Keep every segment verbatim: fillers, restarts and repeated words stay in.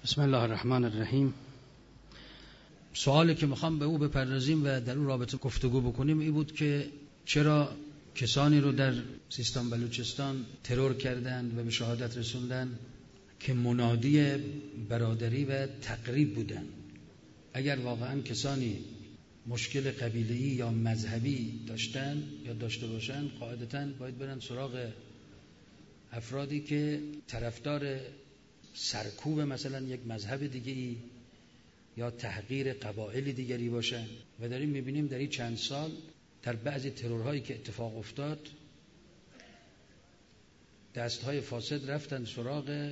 بسم الله الرحمن الرحیم. سوالی که میخوام به او بپردازیم و در اون رابطه گفتگو بکنیم این بود که چرا کسانی رو در سیستان بلوچستان ترور کردند و به شهادت رسوندن که منادی برادری و تقریب بودن. اگر واقعا کسانی مشکل قبیله‌ای یا مذهبی داشتن یا داشته باشن، قاعدتاً باید برن سراغ افرادی که طرفدار سرکوب مثلا یک مذهب دیگه‌ای یا تحقیر قبایل دیگری باشن. و داریم میبینیم در این چند سال در بعضی ترورهایی که اتفاق افتاد دستهای فاسد رفتن سراغ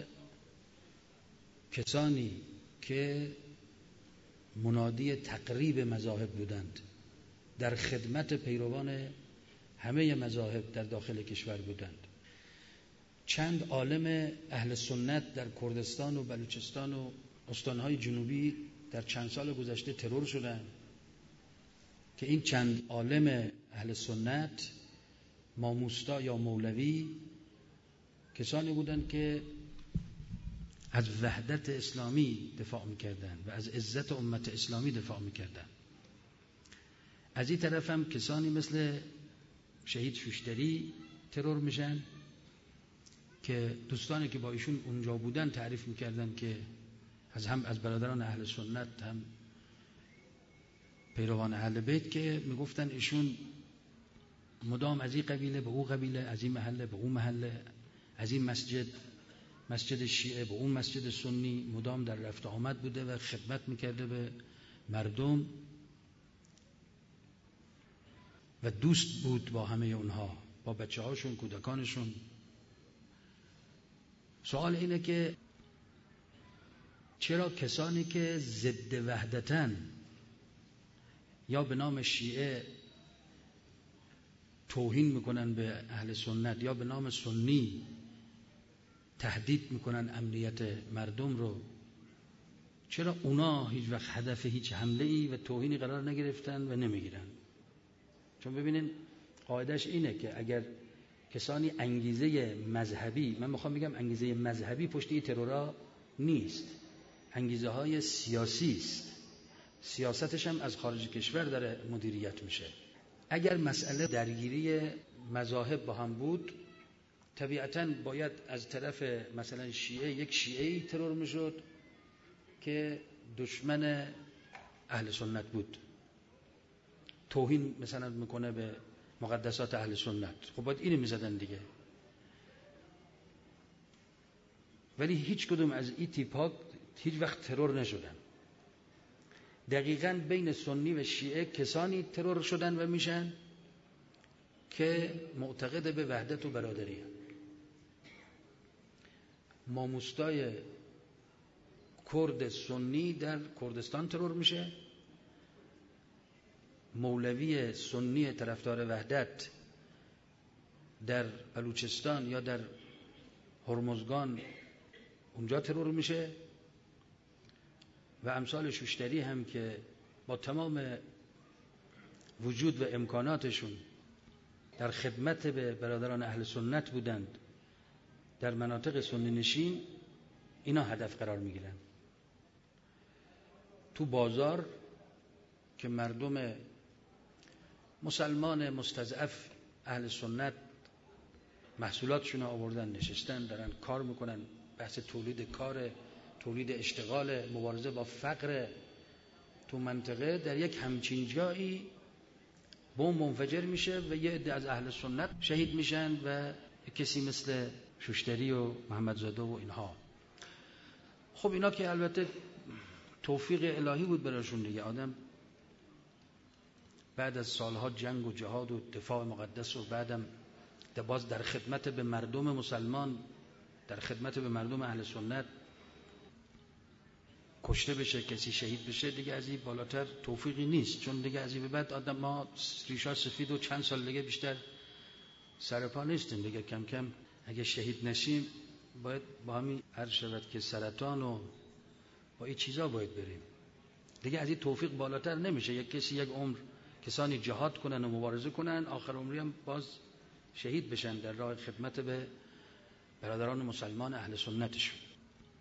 کسانی که منادی تقریب مذاهب بودند، در خدمت پیروان همه مذاهب در داخل کشور بودند. چند عالم اهل سنت در کردستان و بلوچستان و استانهای جنوبی در چند سال گذشته ترور شدند که این چند عالم اهل سنت، ماموستا یا مولوی، کسانی بودند که از وحدت اسلامی دفاع میکردند و از عزت امت اسلامی دفاع میکردند. از این طرف هم کسانی مثل شهید شوشتری ترور میشن که دوستانی که با ایشون اونجا بودن تعریف میکردن که از هم از برادران اهل سنت هم پیروان اهل بیت که میگفتن ایشون مدام از این قبیله به اون قبیله، از این محله به اون محله، از این مسجد مسجد شیعه به اون مسجد سنی مدام در رفت آمد بوده و خدمت میکرده به مردم و دوست بود با همه اونها، با بچه هاشون، کودکانشون. سوال اینه که چرا کسانی که ضد وحدتن یا به نام شیعه توهین میکنن به اهل سنت یا به نام سنی تهدید میکنن امنیت مردم رو، چرا اونا هیچ وقت هدف هیچ حمله ای و توهینی قرار نگرفتن و نمیگیرن؟ چون ببینین قاعدش اینه که اگر کسانی انگیزه مذهبی، من میخوام بگم انگیزه مذهبی پشت این ترورا نیست، انگیزه های سیاسی است. سیاستش هم از خارج کشور داره مدیریت میشه. اگر مسئله درگیری مذاهب با هم بود، طبیعتاً باید از طرف مثلا شیعه یک شیعه‌ای ترور میشد که دشمن اهل سنت بود، توهین مثلا میکنه به مقدسات اهل سنت، خب باید اینو میزدن دیگه. ولی هیچ کدوم از این تیپ ها هیچ وقت ترور نشدن. دقیقاً بین سنی و شیعه کسانی ترور شدن و میشن که معتقد به وحدت و برادری هستند. ماموستای کرد سنی در کردستان ترور میشه، مولوی سنی طرفدار وحدت در بلوچستان یا در هرمزگان اونجا ترور میشه و امثال شوشتری هم که با تمام وجود و امکاناتشون در خدمت به برادران اهل سنت بودند در مناطق سنی نشین، اینا هدف قرار میگیرن. تو بازار که مردم مسلمان مستضعف اهل سنت محصولاتشون آوردن نشستن دارن کار میکنن، بحث تولید کار، تولید اشتغال، مبارزه با فقر تو منطقه، در یک همچین جایی بمب منفجر میشه و یه عده از اهل سنت شهید میشن و کسی مثل شوشتری و محمدزاده و اینها. خب اینا که البته توفیق الهی بود براشون دیگه. آدم بعد از سالها جنگ و جهاد و دفاع مقدس و بعدم باز در خدمت به مردم مسلمان، در خدمت به مردم اهل سنت کشته بشه، کسی شهید بشه، دیگه از این بالاتر توفیقی نیست. چون دیگه از این به بعد آدم ما ریشا سفید و چند سال دیگه بیشتر سر پا نیستیم دیگه. کم کم اگه شهید نشیم باید با همین هر شود که سرطان و با این چیزا باید بریم دیگه. از این توفیق بالاتر نمیشه. یک کسی یک عمر کسانی جهاد کنن و مبارزه کنن، آخر عمری هم باز شهید بشن در راه خدمت به برادران مسلمان اهل سنتشون.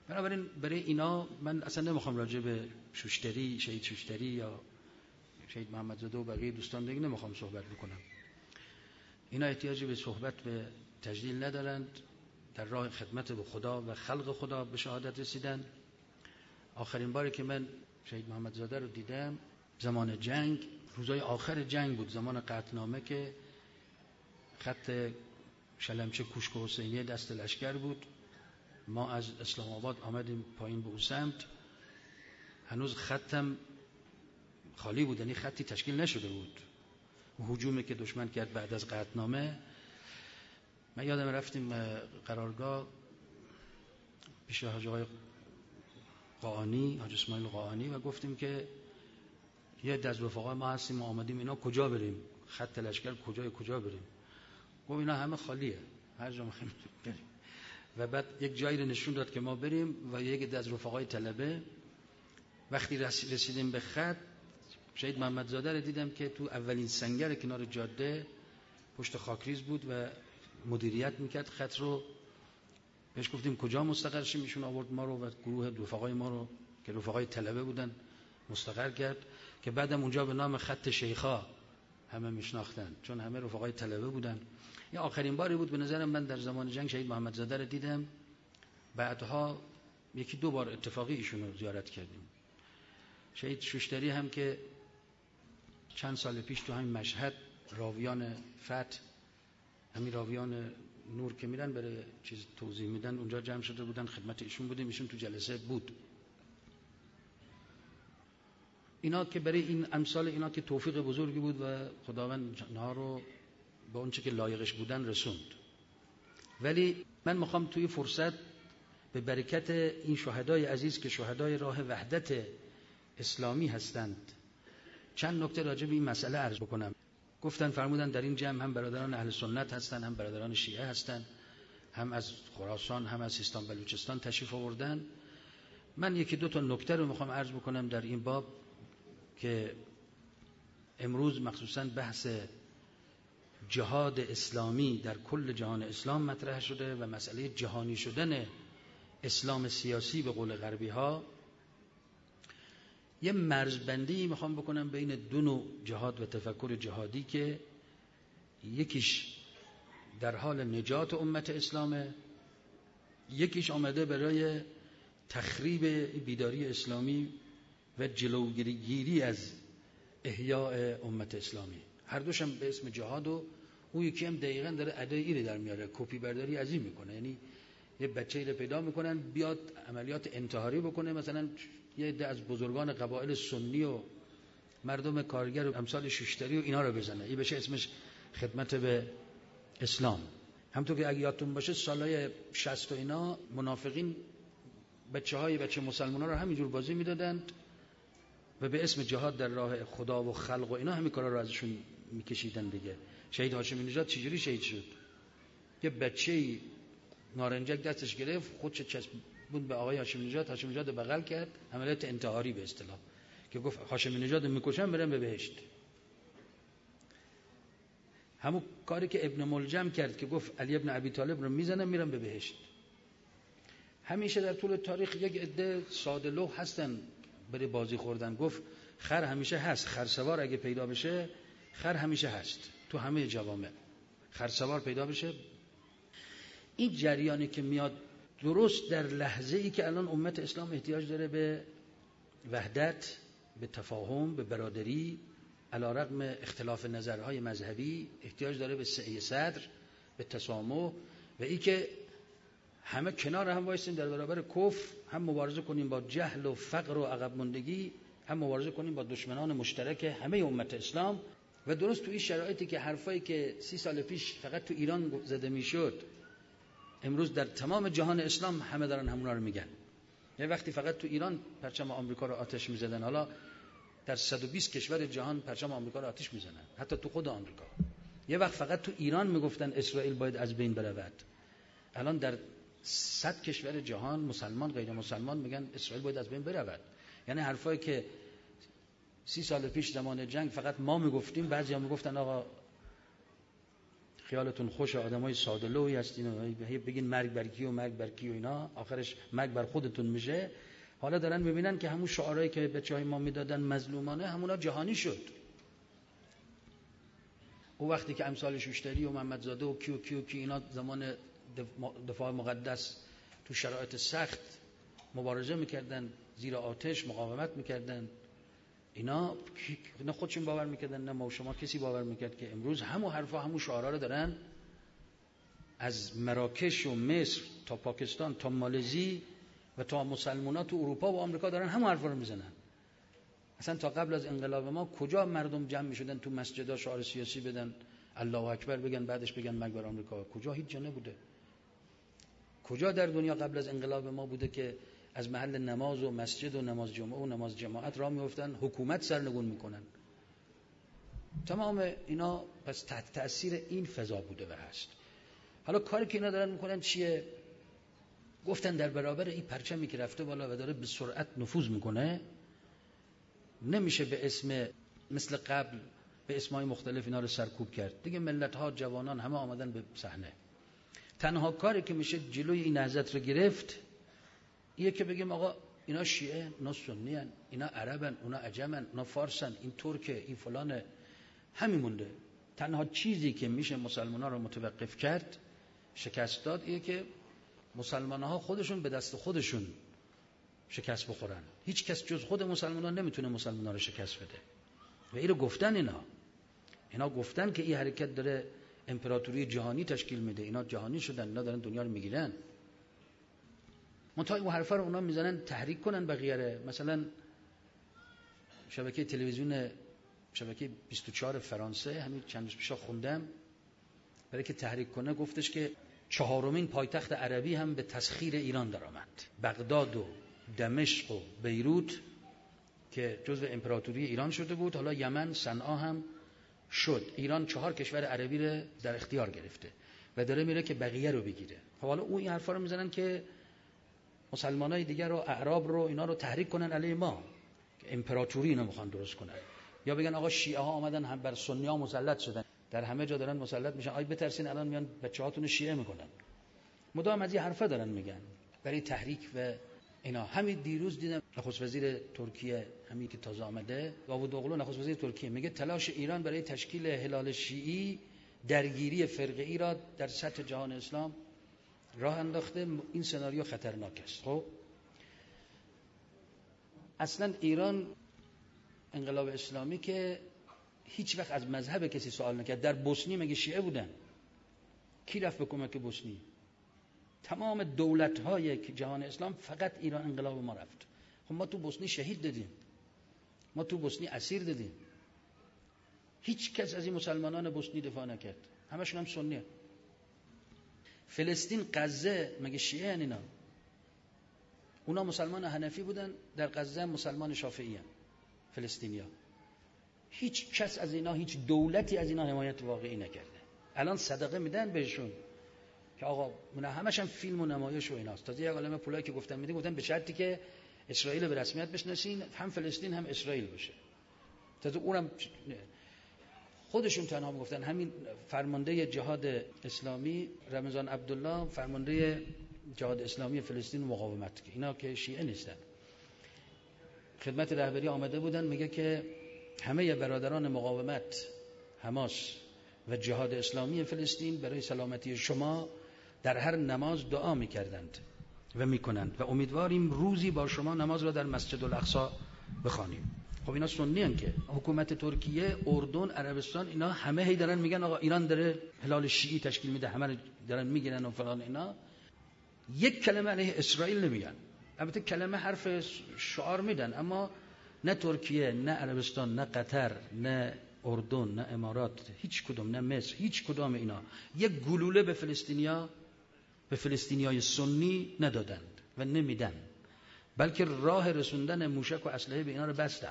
بنابراین برای اینا من اصلا نمیخوام راجع به شوشتری، شهید شوشتری یا شهید محمدزاده و بقیه دوستان دیگه نمیخوام صحبت بکنم. اینا احتیاجی به صحبت به تجلیل ندارند. در راه خدمت به خدا و خلق خدا به شهادت رسیدن. آخرین باری که من شهید محمدزاده رو دیدم زمان جنگ، روزای آخر جنگ بود، زمان قطعنامه که خط شلمچه کوشک حسینیه دست لشکر بود. ما از اسلام آباد آمدیم پایین به اون سمت، هنوز خطم خالی بود، یعنی خطی تشکیل نشده بود. هجومی که دشمن کرد بعد از قطعنامه، من یادم رفتیم قرارگاه پیش حاج آقای قاآنی، حاج اسماعیل قاآنی، و گفتیم که یه دز رفقای ما هستیم، ما آمدیم اینا کجا بریم، خط لشکر کجای کجا بریم؟ گفت اینا همه خالیه، هر جا می‌خوایم بریم. و بعد یک جایی رو نشون داد که ما بریم و یک دز رفقای طلبه. وقتی رسیدیم به خط، شهید محمدزاده رو دیدم که تو اولین سنگر کنار جاده پشت خاکریز بود و مدیریت میکرد خط رو. بهش گفتیم کجا مستقر شیم، ایشون آورد ما رو و گروه رفقای ما رو که رفقای طلبه بودن مستقر کرد، که بعدم اونجا به نام خط شیخا همه میشناختن چون همه رفقای طلبه بودن. این آخرین باری بود به نظرم من در زمان جنگ شهید محمدزاده رو دیدم. بعدها یکی دو بار اتفاقی ایشون رو زیارت کردیم. شهید شوشتری هم که چند سال پیش تو همین مشهد راویان فتح، همین راویان نور که میرن برای چیز توضیح میدن، اونجا جمع شده بودن، خدمت ایشون بودیم، ایشون تو جلسه بود. اینا که برای این امثال اینا که توفیق بزرگی بود و خداوند اینها رو با اون چه که لایقش بودن رسوند. ولی من میخوام توی فرصت به برکت این شهدای عزیز که شهدای راه وحدت اسلامی هستند چند نکته راجع به این مسئله عرض بکنم. گفتن فرمودن در این جمع هم برادران اهل سنت هستند، هم برادران شیعه هستند، هم از خراسان هم از سیستان بلوچستان تشریف آوردن. من یکی دو تا نکته رو میخوام عرض بکنم در این باب که امروز مخصوصاً بحث جهاد اسلامی در کل جهان اسلام مطرح شده و مسئله جهانی شدن اسلام سیاسی به قول غربی ها. یه مرزبندی میخوام بکنم بین دو نوع جهاد و تفکر جهادی که یکیش در حال نجات امت اسلامه، یکیش آمده برای تخریب بیداری اسلامی و جلوگیری از احیاء امت اسلامی. هر دوش هم به اسم جهاد و اون یکی هم دقیقاً داره ادای ایره در میاره، کپی برداری عظیم میکنه. یعنی یه بچه‌ای رو پیدا میکنن بیاد عملیات انتحاری بکنه، مثلا یه عده از بزرگان قبایل سنی و مردم کارگر و امثال شوشتری و اینا رو بزنه. این بشه اسمش خدمت به اسلام. همونطور که اگه یادتون باشه سالهای شصت و اینا منافقین بچه‌های بچه مسلمان‌ها رو همینجور بازی میدادند و به اسم جهاد در راه خدا و خلق و اینا همین کارا رو ازشون میکشیدن دیگه. شهید هاشمی نژاد چجوری شهید شد؟ یه بچه‌ای نارنجک دستش گرفت، خودش چسبوند به آقای هاشمی نژاد، هاشمی نژاد بغل کرد، عملیات انتحاری به اصطلاح، که گفت هاشمی نژاد میکشن برم به بهشت. همون کاری که ابن ملجم کرد که گفت علی ابن ابی طالب رو میزنم میرم به بهشت. همیشه در طول تاریخ یک عده ساده لوح هستن برای بازی خوردن. گفت خر همیشه هست، خرسوار اگه پیدا بشه خر همیشه هست تو همه جوامع، خرسوار پیدا بشه. این جریانی که میاد درست در لحظه ای که الان امت اسلام احتیاج داره به وحدت، به تفاهم، به برادری، علی رغم اختلاف نظرهای مذهبی، احتیاج داره به سعی صدر، به تسامح و ای که همه کنار هم وایسیم در برابر کفر، هم مبارزه کنیم با جهل و فقر و عقب ماندگی، هم مبارزه کنیم با دشمنان مشترک همه امت اسلام. و درست تو این شرایطی که حرفایی که سی سال پیش فقط تو ایران زده میشد امروز در تمام جهان اسلام همه دارن همونا رو میگن. یه وقتی فقط تو ایران پرچم آمریکا رو آتش میزدن، حالا در صد و بیست کشور جهان پرچم آمریکا رو آتش میزنن، حتی تو خود آمریکا. یه وقت فقط تو ایران میگفتن اسرائیل باید از بین برود، الان در صد کشور جهان مسلمان غیر مسلمان میگن اسرائیل باید از بین برود. یعنی حرفایی که سی سال پیش زمان جنگ فقط ما میگفتیم، بعضیا میگفتن آقا خیالتون خوش آدمای ساده لوحی هستین و بگین مرگ بر کی و مرگ بر کی و اینا، آخرش مرگ بر خودتون میشه. حالا دارن میبینن که همون شعارهایی که بچهای ما میدادن مظلومانه همونا جهانی شد. او وقتی که امثال شوشتری و محمدزاده و کی و کی و کی اینا زمان دفاع مقدس تو شرایط سخت مبارزه میکردن، زیر آتش مقاومت میکردن، اینا نه خودشون باور میکردن نه ما و شما کسی باور میکرد که امروز همون حرفا همون شعارا رو دارن از مراکش و مصر تا پاکستان تا مالزی و تا مسلمان‌ها تو اروپا و آمریکا دارن همون حرفا رو میزنن. اصلا تا قبل از انقلاب ما کجا مردم جمع میشدن تو مسجدها شعار سیاسی بدن، الله اکبر بگن، بعدش بگن مرگ بر آمریکا؟ کجا؟ هیچ جا نبوده. کجا در دنیا قبل از انقلاب ما بوده که از محل نماز و مسجد و نماز جمعه و نماز جماعت راه میافتن حکومت سرنگون میکنن؟ تمام اینا پس تحت تأثیر این فضا بوده و هست. حالا کاری که اینا دارن میکنن چیه؟ گفتن در برابر این پرچمی که رفته بالا و داره به سرعت نفوذ میکنه، نمیشه به اسم مثل قبل به اسمای مختلف اینا رو سرکوب کرد. دیگه ملت‌ها، جوانان همه آمدن به صحنه. تنها کاری که میشه جلوی این نهضت رو گرفت اینه که بگیم آقا اینا شیعه، اینا سنی هن، اینا عربن، اونا عجمن، اونا فارسن، این ترکه، این فلانه. همین مونده. تنها چیزی که میشه مسلمان‌ها رو متوقف کرد، شکست داد، اینه که مسلمان‌ها خودشون به دست خودشون شکست بخورن. هیچ کس جز خود مسلمان‌ها نمیتونه مسلمان‌ها رو شکست بده. و اینو گفتن اینا. اینا گفتن که این حرکت داره امپراتوری جهانی تشکیل میده. اینا جهانی شدن، اینا دارن دنیا رو میگیرن. منتها این حرفا رو اونا میزنن تحریک کنن بقیه. مثلا شبکه تلویزیون شبکه بیست و چهار فرانسه همین چند روز پیشا خوندم، برای که تحریک کنه گفتش که چهارمین پایتخت عربی هم به تسخیر ایران درآمد. بغداد و دمشق و بیروت که جزو امپراتوری ایران شده بود، حالا یمن، صنعا هم شد. ایران چهار کشور عربی رو در اختیار گرفته و داره میره که بقیه رو بگیره. خب حالا اون این حرفا رو میزنن که مسلمانای دیگر رو، اعراب رو، اینا رو تحریک کنن علیه ما، که امپراتوری اینا میخوان درست کنن. یا بگن آقا شیعه ها آمدن هم بر سنی ها مسلط شدن، در همه جا دارن مسلط میشن، آی بترسین الان میان بچه‌هاتون رو شیعه میکنن. مدام از این حرفا دارن میگن برای تحریک و اینا. همین دیروز دیدم نخست وزیر ترکیه، همین که تازه آمده، داوودوغلو نخست وزیر ترکیه، میگه تلاش ایران برای تشکیل هلال شیعی درگیری فرقه‌ای را در سطح جهان اسلام راه انداخته. این سناریو خطرناک است. خب اصلا ایران انقلاب اسلامی که هیچ وقت از مذهب کسی سوال نکرد. در بوسنی مگه شیعه بودن؟ کی رفت به کمک بوسنی؟ تمام دولت‌های جهان اسلام فقط ایران انقلاب ما رفت. خب ما تو بوسنی شهید دادیم، ما تو بوسنی اسیر دادیم. هیچ کس از این مسلمانان بوسنی دفاع نکرد، همشون هم سنیه. فلسطین، غزه مگه شیعه ان اینا؟ اونا مسلمان حنفی بودن، در غزه مسلمان شافعی ان فلسطینیا. هیچ کس از اینا، هیچ دولتی از اینا حمایت واقعی نکرده. الان صدقه میدن بهشون که آقا اونا همش هم فیلم و نمایش و ایناست. تازه یک عالمه پولایی که گفتن میدین، گفتن به شرطی که اسرائیل به رسمیت بشناسین، هم فلسطین هم اسرائیل باشه. تازه اونم خودشون تنها میگفتن. همین فرمانده جهاد اسلامی رمضان عبدالله، فرمانده جهاد اسلامی فلسطین و مقاومت، که اینا که شیعه نیستن، خدمت رهبری آمده بودن، میگه که همه برادران مقاومت، حماس و جهاد اسلامی فلسطین برای سلامتی شما در هر نماز دعا میکردند و میکنند و امیدواریم روزی با شما نماز را در مسجد الاقصی بخوانیم. خب اینا سنی هن که حکومت ترکیه، اردن، عربستان، اینا همه هی دارن میگن آقا ایران داره هلال شیعی تشکیل میده، همه دارن میگیرن و فلان. اینا یک کلمه علیه اسرائیل نمیگن. البته کلمه حرف شعار میدن، اما نه ترکیه، نه عربستان، نه قطر، نه اردن، نه امارات، هیچ کدوم، نه مصر، هیچ کدام اینا یک گلوله به فلسطینیا، به فلسطینیای سنی ندادند و نمیدن، بلکه راه رسوندن موشک و اسلحه به اینا رو بستن.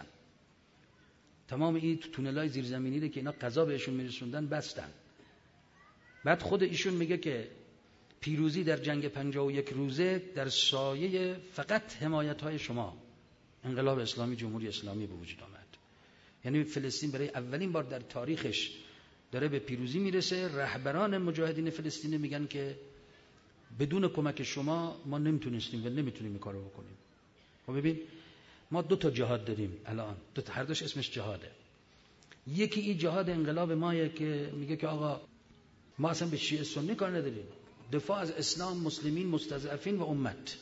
تمام این تونلای زیرزمینی رو که اینا غذا بهشون میرسوندن بستن. بعد خود ایشون میگه که پیروزی در جنگ پنجاه و یک روزه در سایه فقط حمایت‌های شما انقلاب اسلامی، جمهوری اسلامی به وجود آمد. یعنی فلسطین برای اولین بار در تاریخش داره به پیروزی میرسه. رهبران مجاهدین فلسطین میگن که بدون کمک شما ما نمیتونستیم و نمیتونیم این کارو بکنیم. خب ببین ما دو تا جهاد داریم الان، دو تا هر دوش اسمش جهاده. یکی این جهاد انقلاب مایه که میگه که آقا ما اصلا به شیعه سنی کار نداریم، دفاع از اسلام، مسلمین، مستضعفین و امت.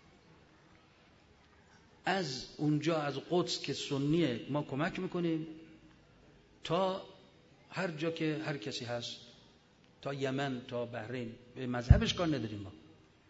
از اونجا از قدس که سنیه ما کمک میکنیم تا هر جا که هر کسی هست، تا یمن تا بحرین، به مذهبش کار نداریم. ما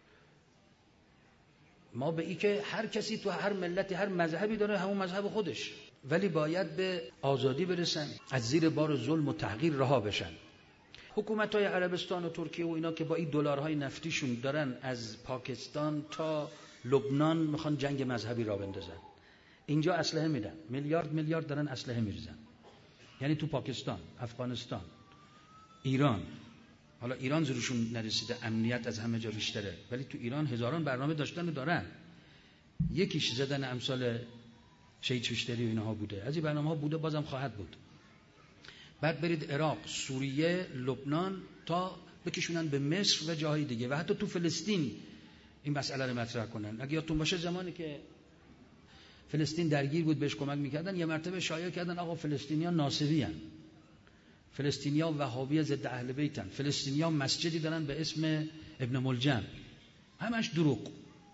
ما به ای که هر کسی تو هر ملتی هر مذهبی داره همون مذهب خودش، ولی باید به آزادی برسن، از زیر بار ظلم و تحقیر رها بشن. حکومت‌های عربستان و ترکیه و اینا که با این دلارهای نفتیشون دارن از پاکستان تا لبنان میخوان جنگ مذهبی را بندازن. اینجا اسلحه میدن، میلیارد میلیارد دارن اسلحه میریزن. یعنی تو پاکستان، افغانستان، ایران، حالا ایران زورشون نرسیده، امنیت از همه جا بیشتره، ولی تو ایران هزاران برنامه داشتن و دارن. یکیش زدن امثال شهید شوشتری و اینها بوده، از این برنامه ها بوده، بازم خواهد بود. بعد برید عراق، سوریه، لبنان، تا بکشونن به مصر و جاهای دیگه و حتی تو فلسطین این مسئله رو مطرح کنن. اگه یادتون باشه زمانی که فلسطین درگیر بود بهش کمک میکردن، یه مرتبه شایعه کردن آقا فلسطینیان ناصبی هن، فلسطینیان وهابی ضد اهل بیتن، فلسطینیان مسجدی دارن به اسم ابن ملجم. همش دروغ.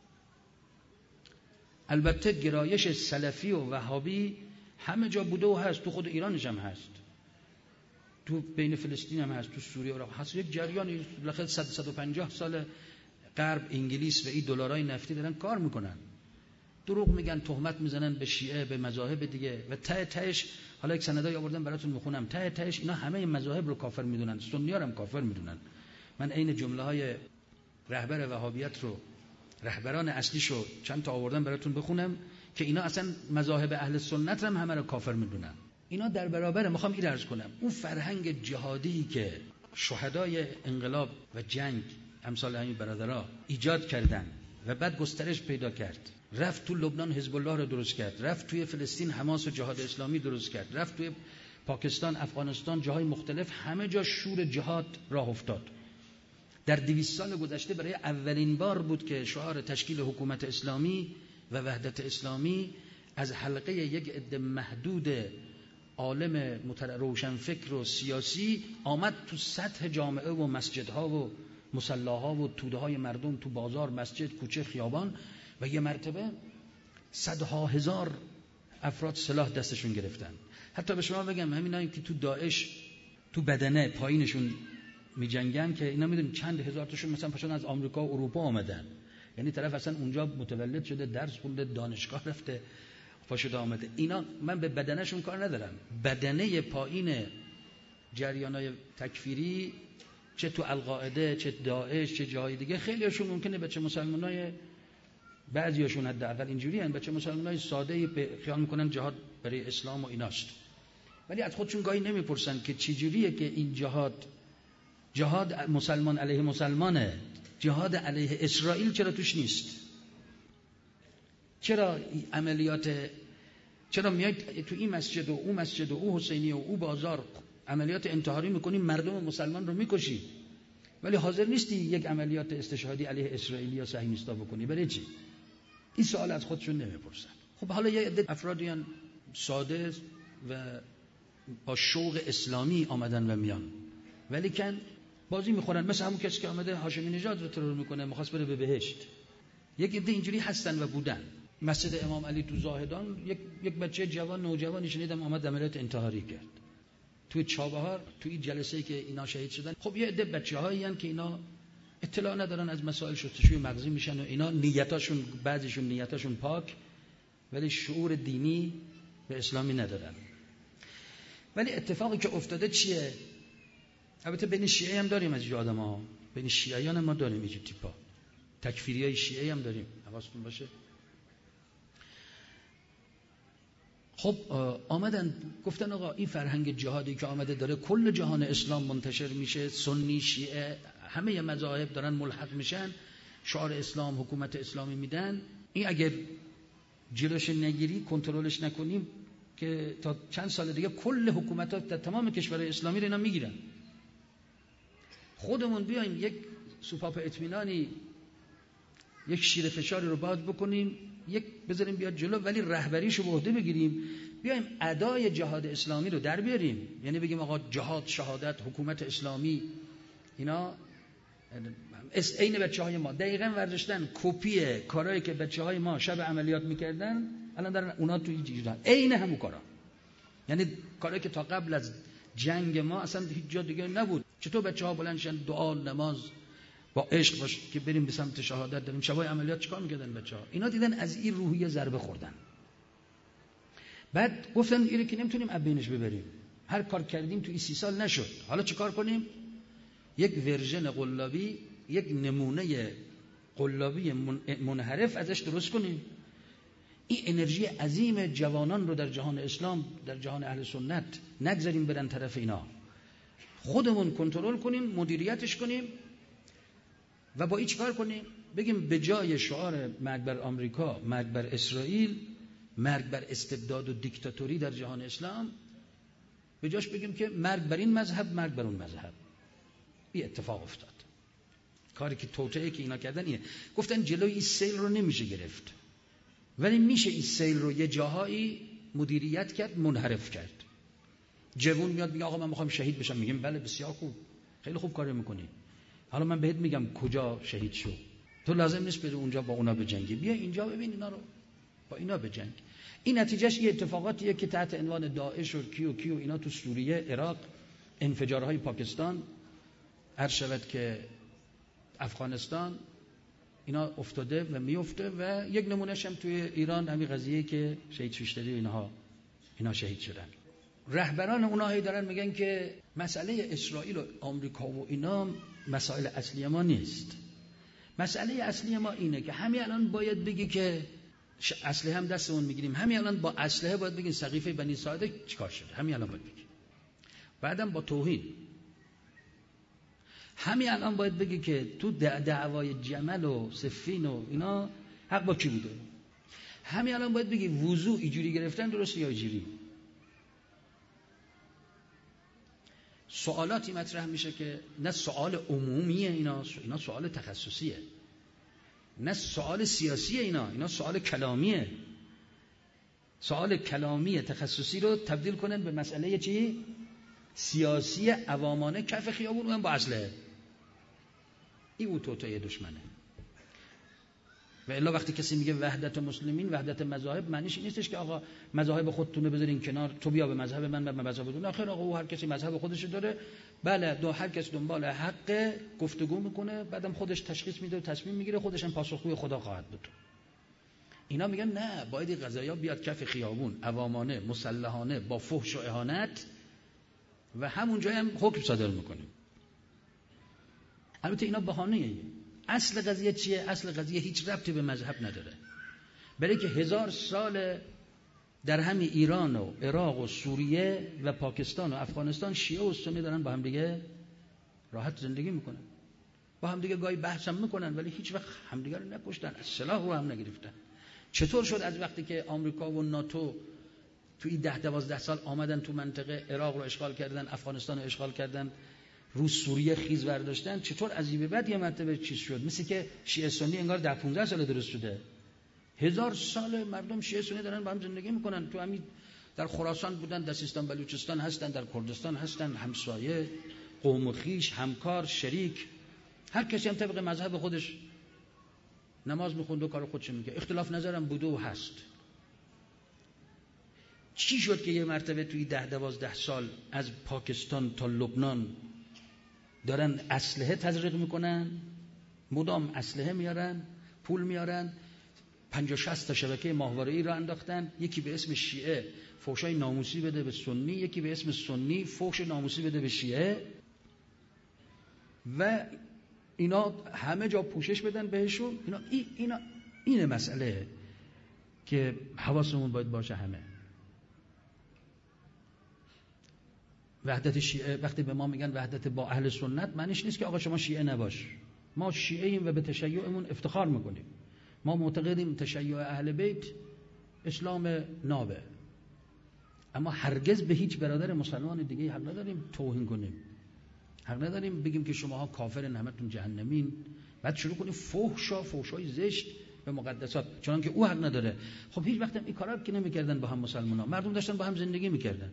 البته گرایش سلفی و وهابی همه جا بوده و هست، تو خود ایرانش هم هست، تو بین فلسطین هم هست، تو سوریه و عراق هست. یک جریانی لخت صد صد و پنجاه سال غرب، انگلیس و این دلارای نفتی دارن کار میکنن، دروغ میگن، تهمت میزنن به شیعه، به مذاهب دیگه، و ته تهش حالا یک سندای آوردم براتون میخونم، ته تهش اینا همه مذاهب رو کافر میدونن، سنی‌ها هم کافر میدونن. من عین جمله های رهبر وهابیت رو، رهبران اصلیشو چند تا آوردم براتون بخونم که اینا اصلا مذاهب اهل سنت هم همه رو کافر میدونن. اینا در برابر، میخوام این عرض کنم، اون فرهنگ جهادی که شهدای انقلاب و جنگ امثال همین برادرها ایجاد کردن و بعد گسترش پیدا کرد، رفت تو لبنان حزب الله رو درست کرد، رفت توی فلسطین حماس و جهاد اسلامی درست کرد، رفت توی پاکستان، افغانستان، جاهای مختلف، همه جا شور جهاد راه افتاد. در دویست سال گذشته برای اولین بار بود که شعار تشکیل حکومت اسلامی و وحدت اسلامی از حلقه یک عده محدود عالم روشنفکر و سیاسی آمد تو سطح جامعه و مسجدها و مصلاها و توده های مردم، تو بازار، مسجد، کوچه، خیابان، و یه مرتبه صدها هزار افراد سلاح دستشون گرفتن. حتی به شما بگم همینایی که تو داعش تو بدنه پایینشون می جنگن که اینا میدونیم چند هزار تاشون مثلا پاشون از آمریکا و اروپا آمدن، یعنی طرف اصلا اونجا متولد شده، درس خونده، دانشگاه رفته، پاشده آمده. اینا من به بدنشون کار ندارم، بدنه پایین جریانای تکفیری، چه تو القاعده، چه داعش، چه جای دیگه، خیلیشون ممکنه بچه مسلمانای، بعضیاشون حداقل اینجوری ان، بچه مسلمانای ساده به خیال میکنن جهاد برای اسلام و ایناست، ولی از خودشون گاهی نمیپرسن که چه جوریه که این جهاد جهاد مسلمان علیه مسلمانه، جهاد علیه اسرائیل چرا توش نیست؟ چرا عملیات، چرا میاید تو این مسجد و اون مسجد و اون حسینی و اون بازار عملیات انتحاری میکنی، مردم مسلمان رو میکشی، ولی حاضر نیستی یک عملیات استشهادی علیه اسرائیل یا صهیونیستا بکنی؟ برای چی؟ این سوال از خودشون نمیپرسن. خب حالا یه عده افرادیان ساده و با شوق اسلامی آمدن و میان، ولی کن بازی میخورن، مثل همون کسی که آمده هاشمی نژاد رو ترور میکنه، میخواست بره به بهشت. یک عده اینجوری هستن و بودن. مسجد امام علی تو زاهدان یک یک بچه جوان نوجوانی شنیدم آمد عملیات انتحاری کرد. توی چابهار توی جلسه‌ای که اینا شهید شدن، خب یه عده بچه‌هایی ان که اینا اطلاع ندارن از مسائل شستشوی مغزی میشن و اینا، نیتاشون بعضیشون نیتاشون پاک ولی شعور دینی به اسلامی ندارن. ولی اتفاقی که افتاده چیه؟ البته بین شیعه هم داریم از این آدم‌ها، بین شیعیان ما داریم این تیپا، تکفیریای شیعه هم داریم، حواستون باشه. خب آمدن گفتن آقا این فرهنگ جهادی که آمده داره کل جهان اسلام منتشر میشه، سنی، شیعه، همه مذاهب دارن ملحق میشن، شعار اسلام، حکومت اسلامی میدن، این اگر جلوش نگیری، کنترلش نکنیم، که تا چند سال دیگه کل حکومت‌ها در تمام کشورهای اسلامی رو اینا میگیرن. خودمون بیایم یک سوپاپ اطمینانی، یک شیر فشاری رو باز بکنیم، یک بذاریم بیاد جلو، ولی رهبریشو به عهده بگیریم، بیایم ادای جهاد اسلامی رو در بیاریم. یعنی بگیم آقا جهاد، شهادت، حکومت اسلامی، اینا عین بچه‌های ما دقیقاً ورزشتن کپی کارهایی که بچه‌های ما شب عملیات میکردن الان دارن اونا توی جیران عین همون کارا. یعنی کارهایی که تا قبل از جنگ ما اصلا هیچ جا دیگه نبود. چطور بچه‌ها بلند شن دعا، نماز، با عشق باش که بریم به سمت شهادت داریم. شبای عملیات چیکار میکردن بچه‌ها؟ اینا دیدن از این روحیه ضربه خوردن. بعد گفتن اینو که نمیتونیم از بینش ببریم. هر کار کردیم تو این سی سال نشد. حالا چیکار کنیم؟ یک ورژن قلابی، یک نمونه قلابی منحرف ازش درست کنیم. این انرژی عظیم جوانان رو در جهان اسلام، در جهان اهل سنت نگذاریم برن طرف اینا. خودمون کنترل کنیم، مدیریتش کنیم و با این چیکار کنیم؟ بگیم به جای شعار مرگ بر آمریکا، مرگ بر اسرائیل، مرگ بر استبداد و دیکتاتوری در جهان اسلام، به جاش بگیم که مرگ بر این مذهب، مرگ بر اون مذهب. این اتفاق افتاد. کاری که توطئه که اینا کردن اینه. گفتن جلوی این سیل رو نمیشه گرفت، ولی میشه این سیل رو یه جاهایی مدیریت کرد، منحرف کرد. جوون میاد میگه آقا من میخوام شهید بشم، میگیم بله بسیار خوب، خیلی خوب کار میکنی. حالا من بهت میگم کجا شهید شو. تو لازم نیست بری اونجا با اونا بجنگی، بیا اینجا ببین اینا رو با اینا بجنگ. این نتیجهش یه اتفاقاتیه که تحت عنوان داعش و کیو کیو اینا تو سوریه، عراق، انفجارهای پاکستان، هر شود که افغانستان، اینا افتاده و میفته و یک نمونهش هم توی ایران همین قضیه که شهید شوشتری و اینها اینا شهید شدن. رهبران اونها هی دارن میگن که مسئله اسرائیل و آمریکا و اینا مسائل اصلی ما نیست. مسئله اصلی ما اینه که همین الان باید بگی که اسلحه هم دستمون میگیریم، همین الان با اسلحه باید بگین سقیفه بنی ساعده چیکار شده، همین الان باید بگی. بعدم با توهین همین الان باید بگی که تو دعوای جمل و صفین و اینا حق با کی بوده. همین الان باید بگی وضو اینجوری گرفتن درسته یا اینجوری. سوالاتی مطرح میشه که نه سوال عمومیه، اینا اینا سوال تخصصیه، نه سوال سیاسیه، اینا اینا سوال کلامیه. سوال کلامی تخصصی رو تبدیل کنن به مسئله چی؟ سیاسی عوامانه کف خیابون، اون با اسلحه. این او توطئه دشمنه. و الا وقتی کسی میگه وحدت مسلمین، وحدت مذاهب، معنیش این نیستش که آقا مذاهب خودتونه بذارین کنار، تو بیا به مذهب من، من به مذهب تو. آخر آقا او هر کسی مذهب خودش داره. بله، دو هر کس دنبال حق گفتگو میکنه، بعدم خودش تشخیص میده و تصمیم میگیره، خودش هم پاسخگوی خدا خواهد بود. اینا میگن نه، باید این قضایا بیاد کف خیابون، عوامانه، مسلحانه، با فحش و اهانت، و همون جای هم حکم صادر میکنیم. البته اینا بهانه‌ایه. اصل قضیه چیه؟ اصل قضیه هیچ ربطی به مذهب نداره. برای که هزار سال در همین ایران و عراق و سوریه و پاکستان و افغانستان شیعه و سنی دارن با هم دیگه راحت زندگی میکنن، با هم دیگه گاهی بحث هم میکنن، ولی هیچ وقت همدیگه رو نکشتن، سلاح رو هم نگرفتن. چطور شد از وقتی که آمریکا و ناتو تو این ده دوازده سال آمدن تو منطقه، عراق رو اشغال کردن، افغانستان رو اشغال کردن، رو سوریه خیز برداشتن، چطور از این به بعد یه مرتبه چیز شد؟ مثل که شیعه سنی انگار ده پانزده سال درست شده. هزار سال مردم شیعه سنی دارن با هم زندگی میکنن. تو همین در خراسان بودن، در سیستان بلوچستان هستن، در کردستان هستن، همسایه، قوم و خویش، همکار، شریک، هر کسی هم طبق مذهب خودش نماز میخوند و کار خودش میگه. اختلاف نظرم بوده و هست. چی شد که یه مرتبه توی ده دوازده سال از پاکستان تا لبنان دارن اسلحه تزریق میکنن، مدام اسلحه میارن، پول میارن، پنجاه شصت تا شبکه ماهواره‌ای را انداختن. یکی به اسم شیعه فحشای ناموسی بده به سنی، یکی به اسم سنی فحش ناموسی بده به شیعه، و اینا همه جا پوشش بدن بهشون. اینا ای اینا اینه مسئله که حواسمون باید باشه. همه وحدت شیعه، وقتی به ما میگن وحدت با اهل سنت، معنیش نیست که آقا شما شیعه نباش. ما شیعه ایم و به تشیعمون افتخار میکنیم. ما معتقدیم تشیع اهل بیت اسلام نابه. اما هرگز به هیچ برادر مسلمان دیگه حق نداریم توهین کنیم، حق نداریم بگیم که شماها کافرین همتون جهنمین، بعد شروع کنیم فحشا فحشای زشت به مقدسات، چون که او حق نداره. خب هیچ وقت این کارا که نمی‌کردن با هم مسلمان‌ها، مردم داشتن با هم زندگی می‌کردن.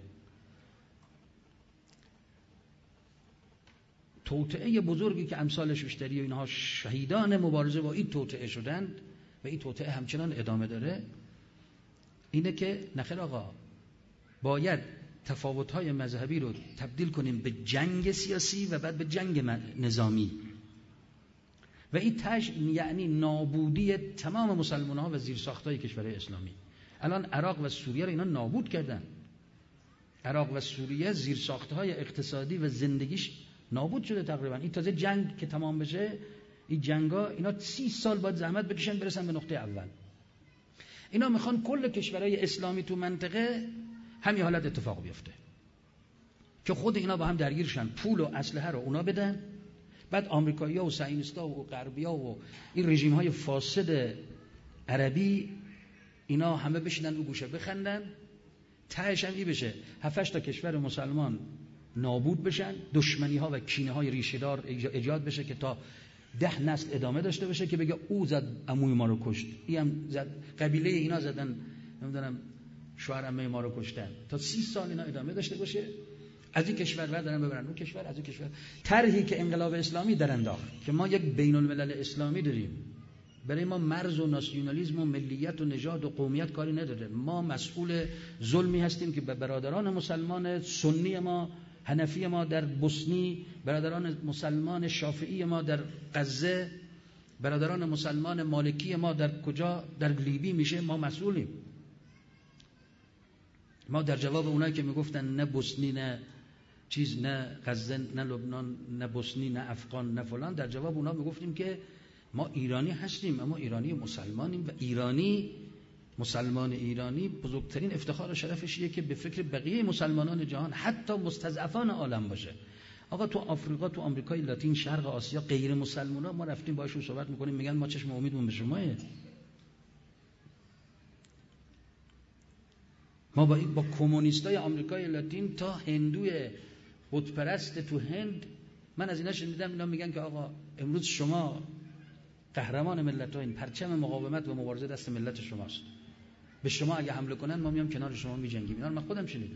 توطئه بزرگی که امثال شوشتری و اینها شهیدان مبارزه با این توطئه شدند و این توطئه همچنان ادامه داره، اینه که نخیر آقا باید تفاوت‌های مذهبی رو تبدیل کنیم به جنگ سیاسی و بعد به جنگ نظامی و این تش یعنی نابودی تمام مسلمان‌ها و زیرساخت‌های کشورهای اسلامی. الان عراق و سوریه رو اینا نابود کردن. عراق و سوریه زیرساخت‌های اقتصادی و زندگیش نابود شده تقریبا. این تازه جنگ که تمام بشه، این جنگا اینا سی سال باید زحمت بکشن برسن به نقطه اول. اینا میخوان کل کشورهای اسلامی تو منطقه همین حالت اتفاق بیفته که خود اینا با هم درگیرشن، پول و اسلحه رو اونا بدن، بعد آمریکایی‌ها و صهیونیست‌ها و غربی‌ها و این رژیم‌های فاسد عربی اینا همه بشینن رو گوشه بخندن، تهش هم این بشه هفت تا کشور مسلمان نابود بشن، دشمنی‌ها و کینه‌های ریشه‌دار ایجاد بشه که تا ده نسل ادامه داشته باشه که بگه او زد عموی ما رو کشت، این هم زد قبیله اینا زدن، نمیدونم شوهر عمه ما رو کشتن، تا سی سال اینا ادامه داشته باشه. از این کشور بردارن ببرن اون کشور، از این کشور. طرحی که انقلاب اسلامی در انداخت که ما یک بین الملل اسلامی داریم، برای ما مرز و ناسیونالیسم و ملیت و نژاد و قومیت کاری نداره. ما مسئول ظلمی هستیم که به برادران مسلمان سنی ما، حنفی ما در بوسنی، برادران مسلمان شافعی ما در غزه، برادران مسلمان مالکی ما در کجا، در لیبی میشه، ما مسئولیم. ما در جواب اونایی که میگفتن نه بوسنی نه چیز، نه غزه نه لبنان نه بوسنی نه افغان نه فلان، در جواب اونا میگفتیم که ما ایرانی هستیم، اما ایرانی مسلمانیم و ایرانی مسلمان ایرانی بزرگترین افتخار و شرفش اینه که به فکر بقیه مسلمانان جهان حتی مستضعفان عالم باشه. آقا تو آفریقا، تو آمریکای لاتین، شرق آسیا غیر مسلمانا ما رفتیم باهاشون صحبت میکنیم، میگن ما چشم امیدمون به شماه. ما با با کمونیستای آمریکای لاتین تا هندوی بت پرست تو هند، من از اینا شنیدم اینا میگن که آقا امروز شما قهرمان ملت‌هاین، پرچم مقاومت و مبارزه دست ملت شماست، به شما اگه حمله کنن ما میام کنار شما میجنگیم. اینا رو من خودم شنیدم.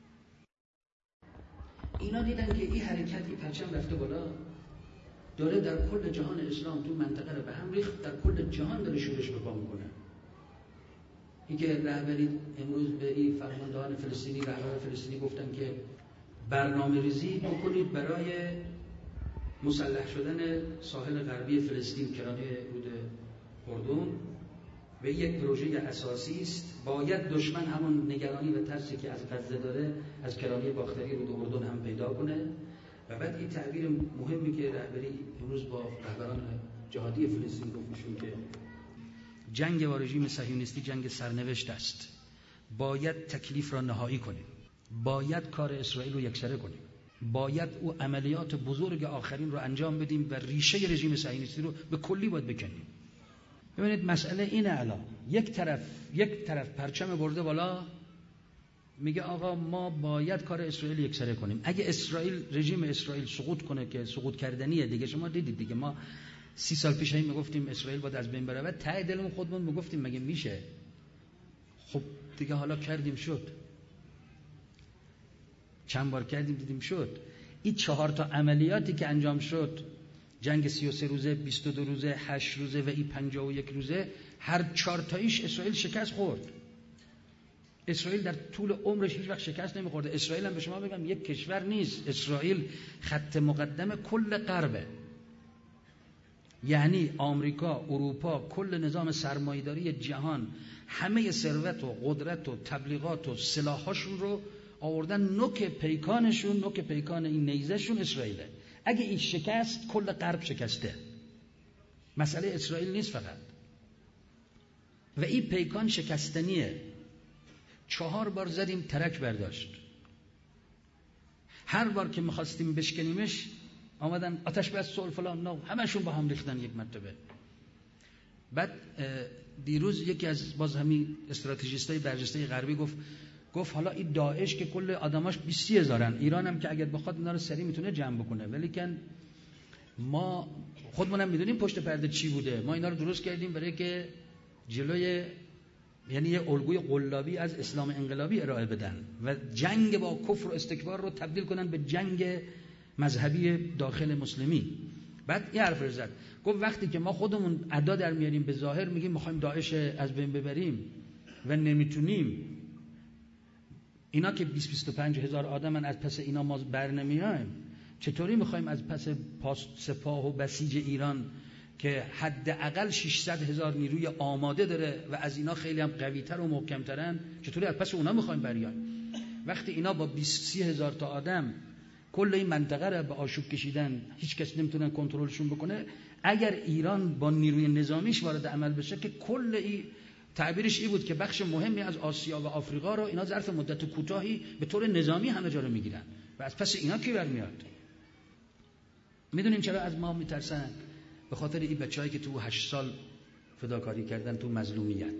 اینا دیدن که این حرکت، این پرچم رفته بالا، داره در کل جهان اسلام تو منطقه رو به هم ریخت، در کل جهان داره شورش به پا میکنه. این که رهبری امروز به این فرماندهان فلسطینی، رهبر فلسطینی گفتن که برنامه ریزی بکنید برای مسلح شدن ساحل غربی فلسطین کرانه رود اردن و یک پروژه اساسی است. باید دشمن همون نگرانی و ترسی که از غزه داره از کرانه باختری رود اردن هم پیدا کنه. و بعد این تعبیر مهمی که رهبری امروز با رهبران جهادی فلسطین گفتشون که جنگ با رژیم صهیونیستی جنگ سرنوشت است، باید تکلیف را نهایی کنیم، باید کار اسرائیل رو یکسره کنیم، باید او عملیات بزرگ آخرین رو انجام بدیم و ریشه رژیم صهیونیستی رو به کلی باید بکنیم. ببینید مسئله اینه، الان یک طرف یک طرف پرچم برده بالا میگه آقا ما باید کار اسرائیل یکسره کنیم. اگه اسرائیل، رژیم اسرائیل سقوط کنه که سقوط کردنیه دیگه، شما دیدید دیگه، ما سی سال پیش هی میگفتیم اسرائیل باید از بین بره، بعد ته دلمون خودمون میگفتیم مگه میشه؟ خب دیگه حالا کردیم شد، چند بار کردیم دیدیم شد. این چهار تا عملیاتی که انجام شد، جنگ سی و سه روزه، بیست و دو روزه، هشت روزه و این پنجاه و یک روزه، هر چهار تاییش اسرائیل شکست خورد. اسرائیل در طول عمرش هیچ وقت شکست نمیخورده. اسرائیل هم به شما بگم یک کشور نیست، اسرائیل خط مقدم کل غربه، یعنی آمریکا، اروپا، کل نظام سرمایه‌داری جهان، همه ثروت و قدرت و تبلیغات و سلاح‌هاشون رو آوردن نوک پیکانشون، نوک پیکان این نیزهشون اسرائیله. اگه این شکست کل غرب شکسته. مسئله اسرائیل نیست فقط. و این پیکان شکستنیه. چهار بار زدیم ترک برداشت. هر بار که می‌خواستیم بشکنیمش آمدن آتش بس صلح فلان، نه همشون با هم ریختن یک مرتبه. بعد دیروز یکی از باز همین استراتژیستای برجسته غربی گفت گفت حالا این داعش که کل آدماش بیست هزارن، ایران هم که اگر بخواد اینا رو سریع میتونه جمع بکنه، ولی کن ما خودمونم میدونیم پشت پرده چی بوده. ما اینا رو درست کردیم برای که جلوی، یعنی یه الگوی قلابی از اسلام انقلابی ارائه بدن و جنگ با کفر و استکبار رو تبدیل کنن به جنگ مذهبی داخل مسلمی. بعد یه حرف رو زد، گفت وقتی که ما خودمون ادا در میاریم به ظاهر میگیم میخوایم داعش از بین ببریم و نمیتونیم، اینا که بیست بیست و پنج هزار آدمن، از پس اینا ما بر نمیایم، چطوری میخوایم از پس پاس سپاه و بسیج ایران که حداقل ششصد هزار نیروی آماده داره و از اینا خیلی هم قوی‌تر و محکم‌ترن، چطوری از پس اونا میخوایم بیایم؟ وقتی اینا با بیست سی هزار تا آدم کل این منطقه رو به آشوب کشیدن، هیچ کس نمیتونه کنترلشون بکنه. اگر ایران با نیروی نظامیش وارد عمل بشه که کل این تعبیرش این بود که بخش مهمی از آسیا و آفریقا رو اینا ظرف مدت کوتاهی به طور نظامی همه جا رو میگیرن و از پس اینا کی برمیاد؟ میدونین چرا از ما میترسن؟ به خاطر این بچه‌هایی که تو هشت سال فداکاری کردن تو مظلومیت.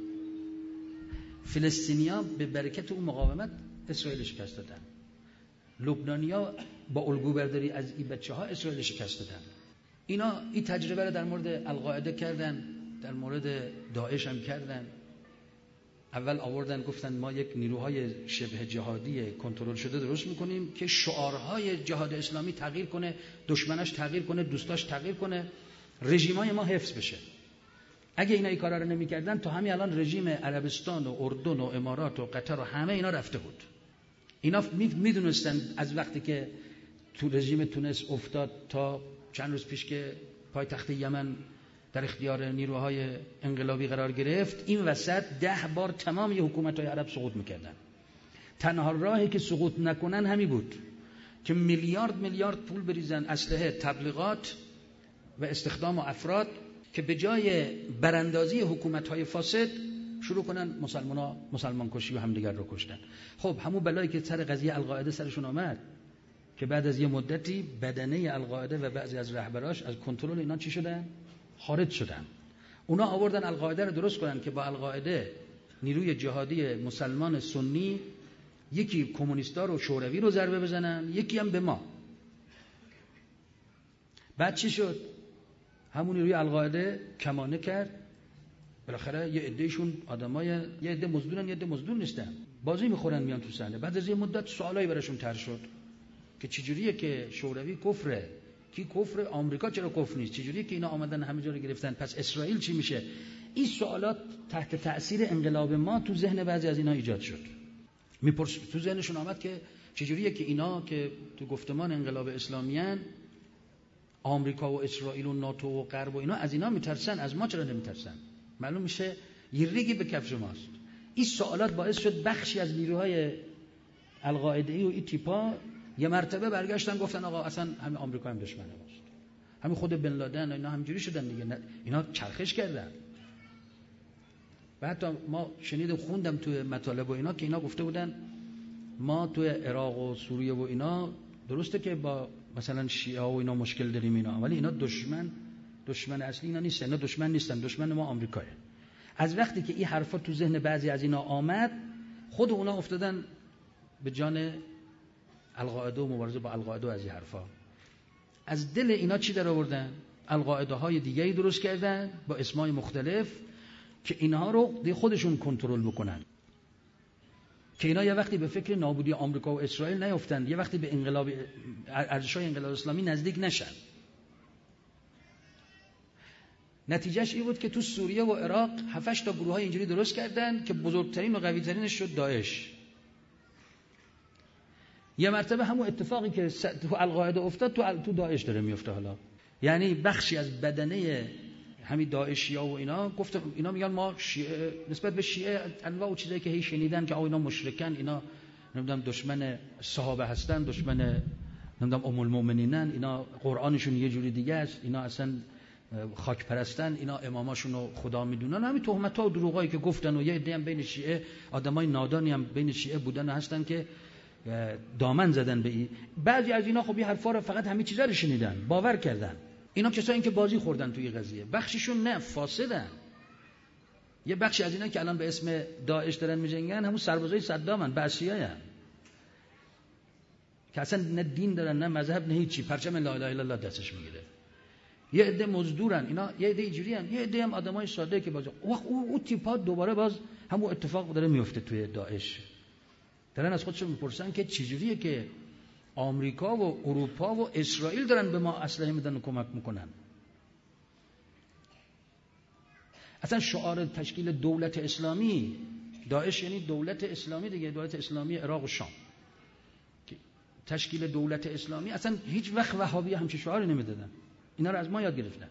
فلسطینیا به برکت اون مقاومت اسرائیل شکست دادن. لبنانیا با الگو برداری از این بچه‌ها اسرائیل شکست دادن. اینا این تجربه رو در مورد القاعده کردن، در مورد داعش هم کردن. اول آوردن گفتن ما یک نیروهای شبه جهادی کنترل شده درست میکنیم که شعارهای جهاد اسلامی تغییر کنه، دشمناش تغییر کنه، دوستاش تغییر کنه، رژیمای ما حفظ بشه. اگه اینا این کارا رو نمیکردن تا همین الان رژیم عربستان و اردن و امارات و قطر و همه اینا رفته بود. اینا میدونستن از وقتی که تو رژیم تونس افتاد تا چند روز پیش که پایتخت یمن در اختیار نیروهای انقلابی قرار گرفت، این وسط ده بار تمام یه حکومت‌های عرب سقوط میکردن. تنها راهی که سقوط نکنن همین بود که میلیارد میلیارد پول بریزن، اسلحه، تبلیغات و استخدام و افراد که به جای براندازی حکومت‌های فاسد شروع کنن مسلمانا مسلمان کشی و همدیگر رو کشتن. خب همون بلایی که سر قضیه القاعده سرشون آمد که بعد از یه مدتی بدنه القاعده و بعضی از رهبراش از کنترل اینا چی شدن؟ خارج شدن. اونا آوردن القاعده رو درست کنن که با القاعده نیروی جهادی مسلمان سنی یکی کمونیستا رو شوروی رو ضربه بزنن، یکی هم به ما. بعد چی شد؟ همون نیروی القاعده کمانه کرد. بالاخره یه عدهشون آدمای یه عده مزدورن، یه عده مزدور نیستن، بازی میخورن میان تو صحنه. بعد از یه مدت سوالایی براشون طرح شد که چجوریه که شوروی کفره، کی کفر، آمریکا چرا کفر نیست، چجوریه که اینا آمدن همه جا رو گرفتن، پس اسرائیل چی میشه؟ این سوالات تحت تأثیر انقلاب ما تو ذهن بعضی از اینا ایجاد شد. میپرس تو ذهنشون آمد که چجوریه که اینا که تو گفتمان انقلاب اسلامیان، آمریکا و اسرائیل و ناتو و غرب و اینا از اینا میترسن، از ما چرا نمیترسن؟ معلوم میشه یه ریگی به کفش ماست. این سوالات باعث شد بخشی از نیروهای القاعده‌ای و این تیپا یه مرتبه برگشتن گفتن آقا اصلا همین آمریکا هم دشمن ماست، همین خود بن لادن اینا همینجوری شدن دیگه، اینا چرخش کردن. و حتی ما شنیدم خوندم توی مطالب و اینا که اینا گفته بودن ما توی عراق و سوریه و اینا درسته که با مثلا شیعه و اینا مشکل داریم اینا، ولی اینا دشمن دشمن اصلی اینا نیستن، اینا دشمن نیستن، دشمن ما آمریکاه. از وقتی که این حرفا تو ذهن بعضی از اینا آمد، خود اونا افتادن به جان القاعده و مبارزه با القاعده و از این حرفا. از دل اینا چی در آوردن؟ القاعده های دیگه‌ای درست کردن با اسمای مختلف که اینها رو خودشون کنترل بکنن، که اینا یه وقتی به فکر نابودی آمریکا و اسرائیل نیفتن، یه وقتی به انقلاب ارزش‌های انقلاب اسلامی نزدیک نشن. نتیجهش این بود که تو سوریه و عراق هفت تا گروه‌های اینجوری درست کردن که بزرگترین و قوی‌ترینش شد داعش. یه مرتبه همون اتفاقی که تو القاعده افتاد تو تو داعش داره میفته حالا. یعنی بخشی از بدنه همین داعشیا و اینا گفت، اینا میگن ما شیعه، نسبت به شیعه انواع و چیزایی که هی شنیدن که آ اینا مشرکن، اینا نمیدونم دشمن صحابه هستن، دشمن نمیدونم ام المؤمنینن، اینا قرآنشون یه جوری دیگه است، اینا اصلا خاک پرستن، اینا اماماشون رو خدا میدونن. همین تهمت‌ها و دروغایی که گفتن و یه عده هم بین شیعه آدمای نادانی هم بین شیعه بودن و هستن که دامن زدن به این. بعضی از اینا خب این حرفا رو فقط همین چیزا رو شنیدن، باور کردن. اینا کسایی که بازی خوردن توی قضیه، بخششون نه، فاسدن. یه بخشی از اینا که الان به اسم داعش دارن میجنگن همون سربازای صدامن، بعثیاین که اصلا نه دین دارن نه مذهب نه هیچی، پرچم لا اله الا الله دستش میگیره. یه عده مزدورن اینا، یه عده اینجوری ان، یه عده هم آدمای ساده که باز او او تیپا دوباره باز همون اتفاق داره میفته توی داعش. دارن از خودشون میپرسن که چجوریه که آمریکا و اروپا و اسرائیل دارن به ما اسلحه میدن و کمک میکنن. اصلا شعار تشکیل دولت اسلامی، داعش یعنی دولت اسلامی دیگه، دولت اسلامی عراق و شام. تشکیل دولت اسلامی اصلا هیچ وقت وهابی همچین شعاری نمیدادن. اینا رو از ما یاد گرفتن.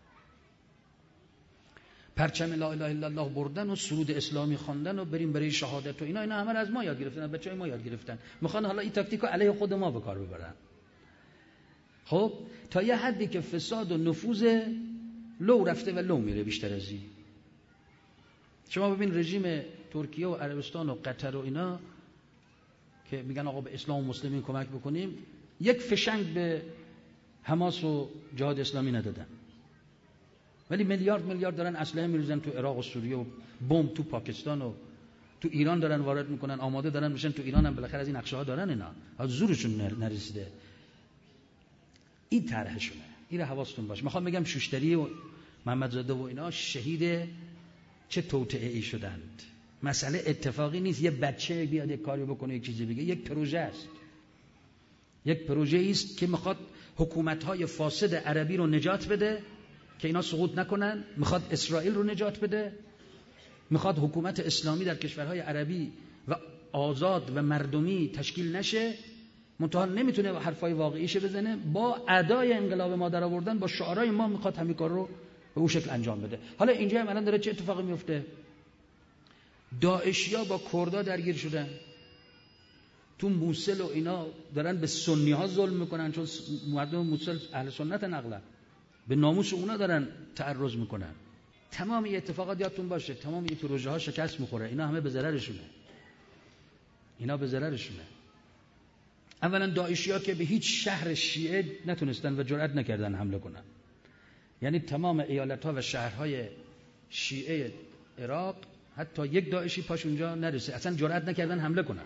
پرچم لا اله الا الله بردن و سرود اسلامی خواندن و بریم برای شهادت و اینا اینا همه رو از ما یاد گرفتن، بچهای ما یاد گرفتن. میخوان حالا این تاکتیکو علیه خود ما به کار ببرن. خب تا یه حدی که فساد و نفوذ لو رفته و لو میره بیشتر از این. شما ببین رژیم ترکیه و عربستان و قطر و اینا که میگن آقا به اسلام و مسلمین کمک بکنیم، یک فشنگ به حماس و جهاد اسلامی ندادن، ولی میلیارد میلیارد دارن اسلحه میریزن تو عراق و سوریه و بمب تو پاکستان و تو ایران دارن وارد میکنن، آماده دارن میشن. تو ایران هم بالاخره از این نقشه ها دارن، اینا از زورشون نرسیده. این طرحشونه، این رو حواستون باشه. میخوام بگم شوشتری و محمدزاده و اینا شهید چه توطئه ای شدند. مسئله اتفاقی نیست یه بچه بیاد یک کاری بکنه یک چیزی بگه، یک پروژه است. یک پروژه است که میخواد حکومت‌های فاسد عربی رو نجات بده که اینا سقوط نکنن، میخواد اسرائیل رو نجات بده، میخواد حکومت اسلامی در کشورهای عربی و آزاد و مردمی تشکیل نشه. منتها نمیتونه حرفای واقعیشه بزنه، با ادای انقلاب ما در آوردن، با شعارهای ما میخواد همین کار رو به اون شکل انجام بده. حالا اینجا هم الان داره چه اتفاقی میفته؟ داعشیا با کردا درگیر شدن، تو موصل و اینا دارن به سنی ها ظلم میکنن، چون مردم موصل اهل سنت اغلب، به ناموس اونا دارن تعرض میکنن. تمام این اتفاقات یادتون باشه، تمام این پروژه ها شکست میخوره. اینا همه به ضررشونه، اینا به ضررشونه. اولا داعشیا که به هیچ شهر شیعه نتونستن و جرئت نکردن حمله کنن، یعنی تمام ایالت ها و شهرهای شیعه عراق حتی یک داعشی پاش اونجا نرسه، اصلا جرئت نکردن حمله کنن،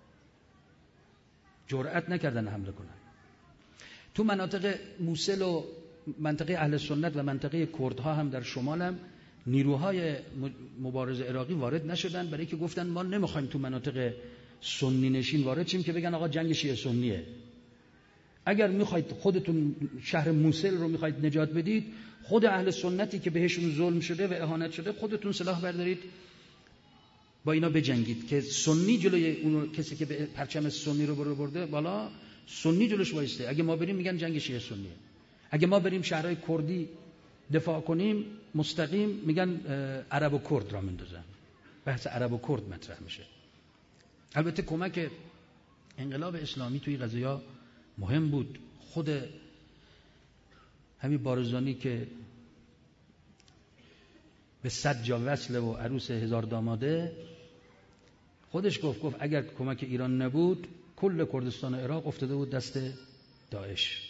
جرئت نکردن حمله کنن. تو مناطق موصل و منطقه اهل سنت و منطقه کردها هم در شمال هم نیروهای مبارز عراقی وارد نشدن، برای که گفتن ما نمیخوایم تو مناطق سنی نشین وارد شیم که بگن آقا جنگ شیعه سنیه. اگر میخواید خودتون شهر موصل رو میخواید نجات بدید، خود اهل سنتی که بهشون ظلم شده و اهانت شده، خودتون سلاح بردارید با اینا بجنگید که سنی جلوی اون کسی که به پرچم سنی رو برو برده بالا، سنی جلوش وایسته. اگه ما بریم میگن جنگ شیعه سنیه. اگه ما بریم شهرهای کردی دفاع کنیم مستقیم میگن عرب و کرد را مندازن، بحث عرب و کرد مطرح میشه. البته کمک انقلاب اسلامی توی قضیه مهم بود. خود همین بارزانی که به صد جا وصله و عروس هزار داماده، خودش گفت گفت اگر کمک ایران نبود کل کردستان عراق افتاده بود دست داعش.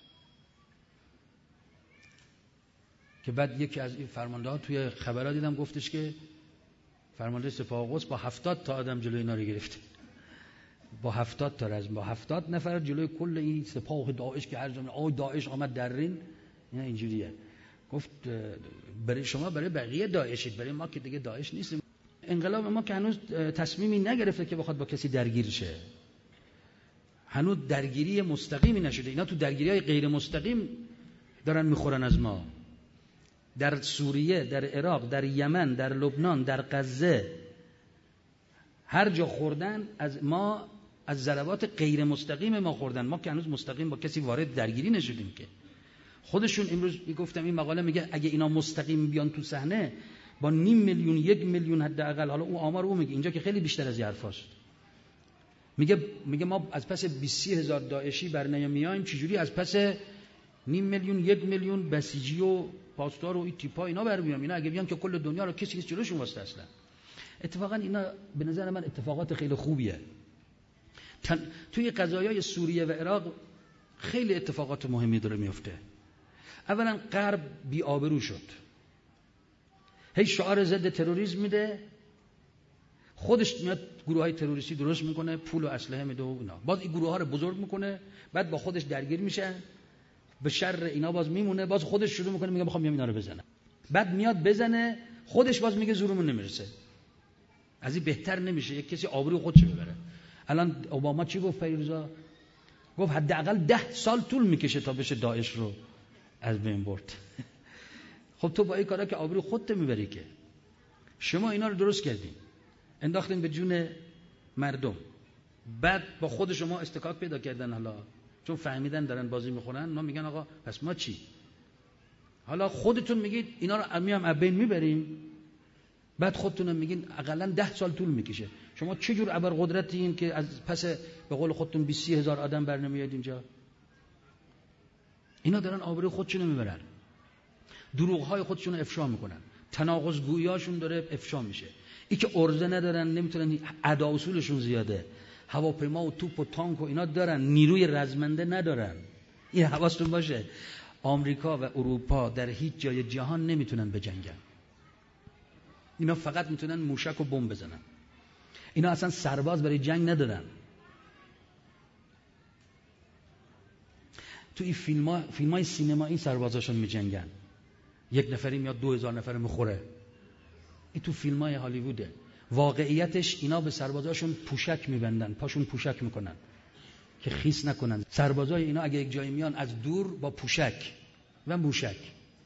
که بعد یکی از این فرمانده ها توی خبرها دیدم گفتش که فرمانده سپاه قدس با هفتاد تا آدم جلوی اینا رو گرفته، با هفتاد تا رزم، با هفتاد نفر جلوی کل این سپاه داعش که هر جا آ داعش آمد درین. اینا اینجوریه. گفت برای شما برای بقیه داعشید، برای ما که دیگه داعش نیستیم. انقلاب ما که هنوز تصمیمی نگرفته که بخواد با کسی درگیر شه، هنوز درگیری مستقیمی نشده. اینا تو درگیری‌های غیر مستقیم دارن میخورن از ما. در سوریه، در عراق، در یمن، در لبنان، در غزه، هر جا خوردن از ما، از ضربات غیر مستقیم ما خوردن. ما که هنوز مستقیم با کسی وارد درگیری نشدیم که. خودشون امروز گفتم این مقاله میگه اگه اینا مستقیم بیان تو صحنه با نیم میلیون یک میلیون حداقل، حالا اون آمار او میگه اینجا که خیلی بیشتر از این حرفاست، میگه میگه ما از پس بیست هزار داعشی برنمیایم، چجوری از پس نیم میلیون یک میلیون بسیجی و پاسدار و این تیپا اینا بر میام. اینا اگه بیان که کل دنیا رو کسی کسی جلوشون واسه اصلا. اتفاقا اینا به نظر من اتفاقات خیلی خوبیه. تن... توی قضایای سوریه و عراق خیلی اتفاقات مهمی داره میفته. اولا غرب بی آبرو شد، هی شعار ضد تروریسم میده، خودش میاد گروهای تروریستی درست میکنه، پول و اسلحه میده و اینا، باز این گروه ها رو بزرگ میکنه، بعد با خودش درگیر میشه، به شر اینا باز میمونه، باز خودش شروع میکنه میگه میخوام اینا رو بزنم، بعد میاد بزنه، خودش باز میگه زورمون نمیرسه. از این بهتر نمیشه یک کسی آبروی خودش ببره. الان اوباما چی گفت پیروزا؟ گفت حداقل ده سال طول میکشه تا بشه داعش رو از بین برد. خب تو با این کارا که آبروی خودت میبری که. شما اینا رو درست کردین، انداختین به جون مردم، بعد با خود شما استکاک پیدا کردن، حالا چون فهمیدن دارن بازی میخورن، ما میگن آقا پس ما چی؟ حالا خودتون میگید اینا رو میام از بین میبریم، بعد خودتون میگین حداقل ده سال طول میکشه. شما چه جور ابرقدرتین که از پس به قول خودتون بیست هزار آدم برنمیاد اینجا؟ اینا دارن آبروی خودشونو میبرن، دروغ‌های خودشونو افشا میکنن، تناقض گوییاشون داره افشا میشه. این که ارزه ندارن، نمیتونن، ادا اصولشون زیاده، هواپیما و توپ و تانک و اینا دارن، نیروی رزمنده ندارن. این حواستون باشه، آمریکا و اروپا در هیچ جای جهان نمیتونن بجنگن. اینا فقط میتونن موشک و بمب بزنن. اینا اصلا سرباز برای جنگ ندارن. تو این فیلم ها، فیلم های سینمایی سربازاشون میجنگن، یک نفری میاد دو هزار نفر میخوره. این تو فیلم های هالیووده. واقعیتش اینا به سربازاشون پوشک میبندن، پاشون پوشک میکنن که خیس نکنن. سربازای اینا اگه یک جایی میان از دور با پوشک و موشک.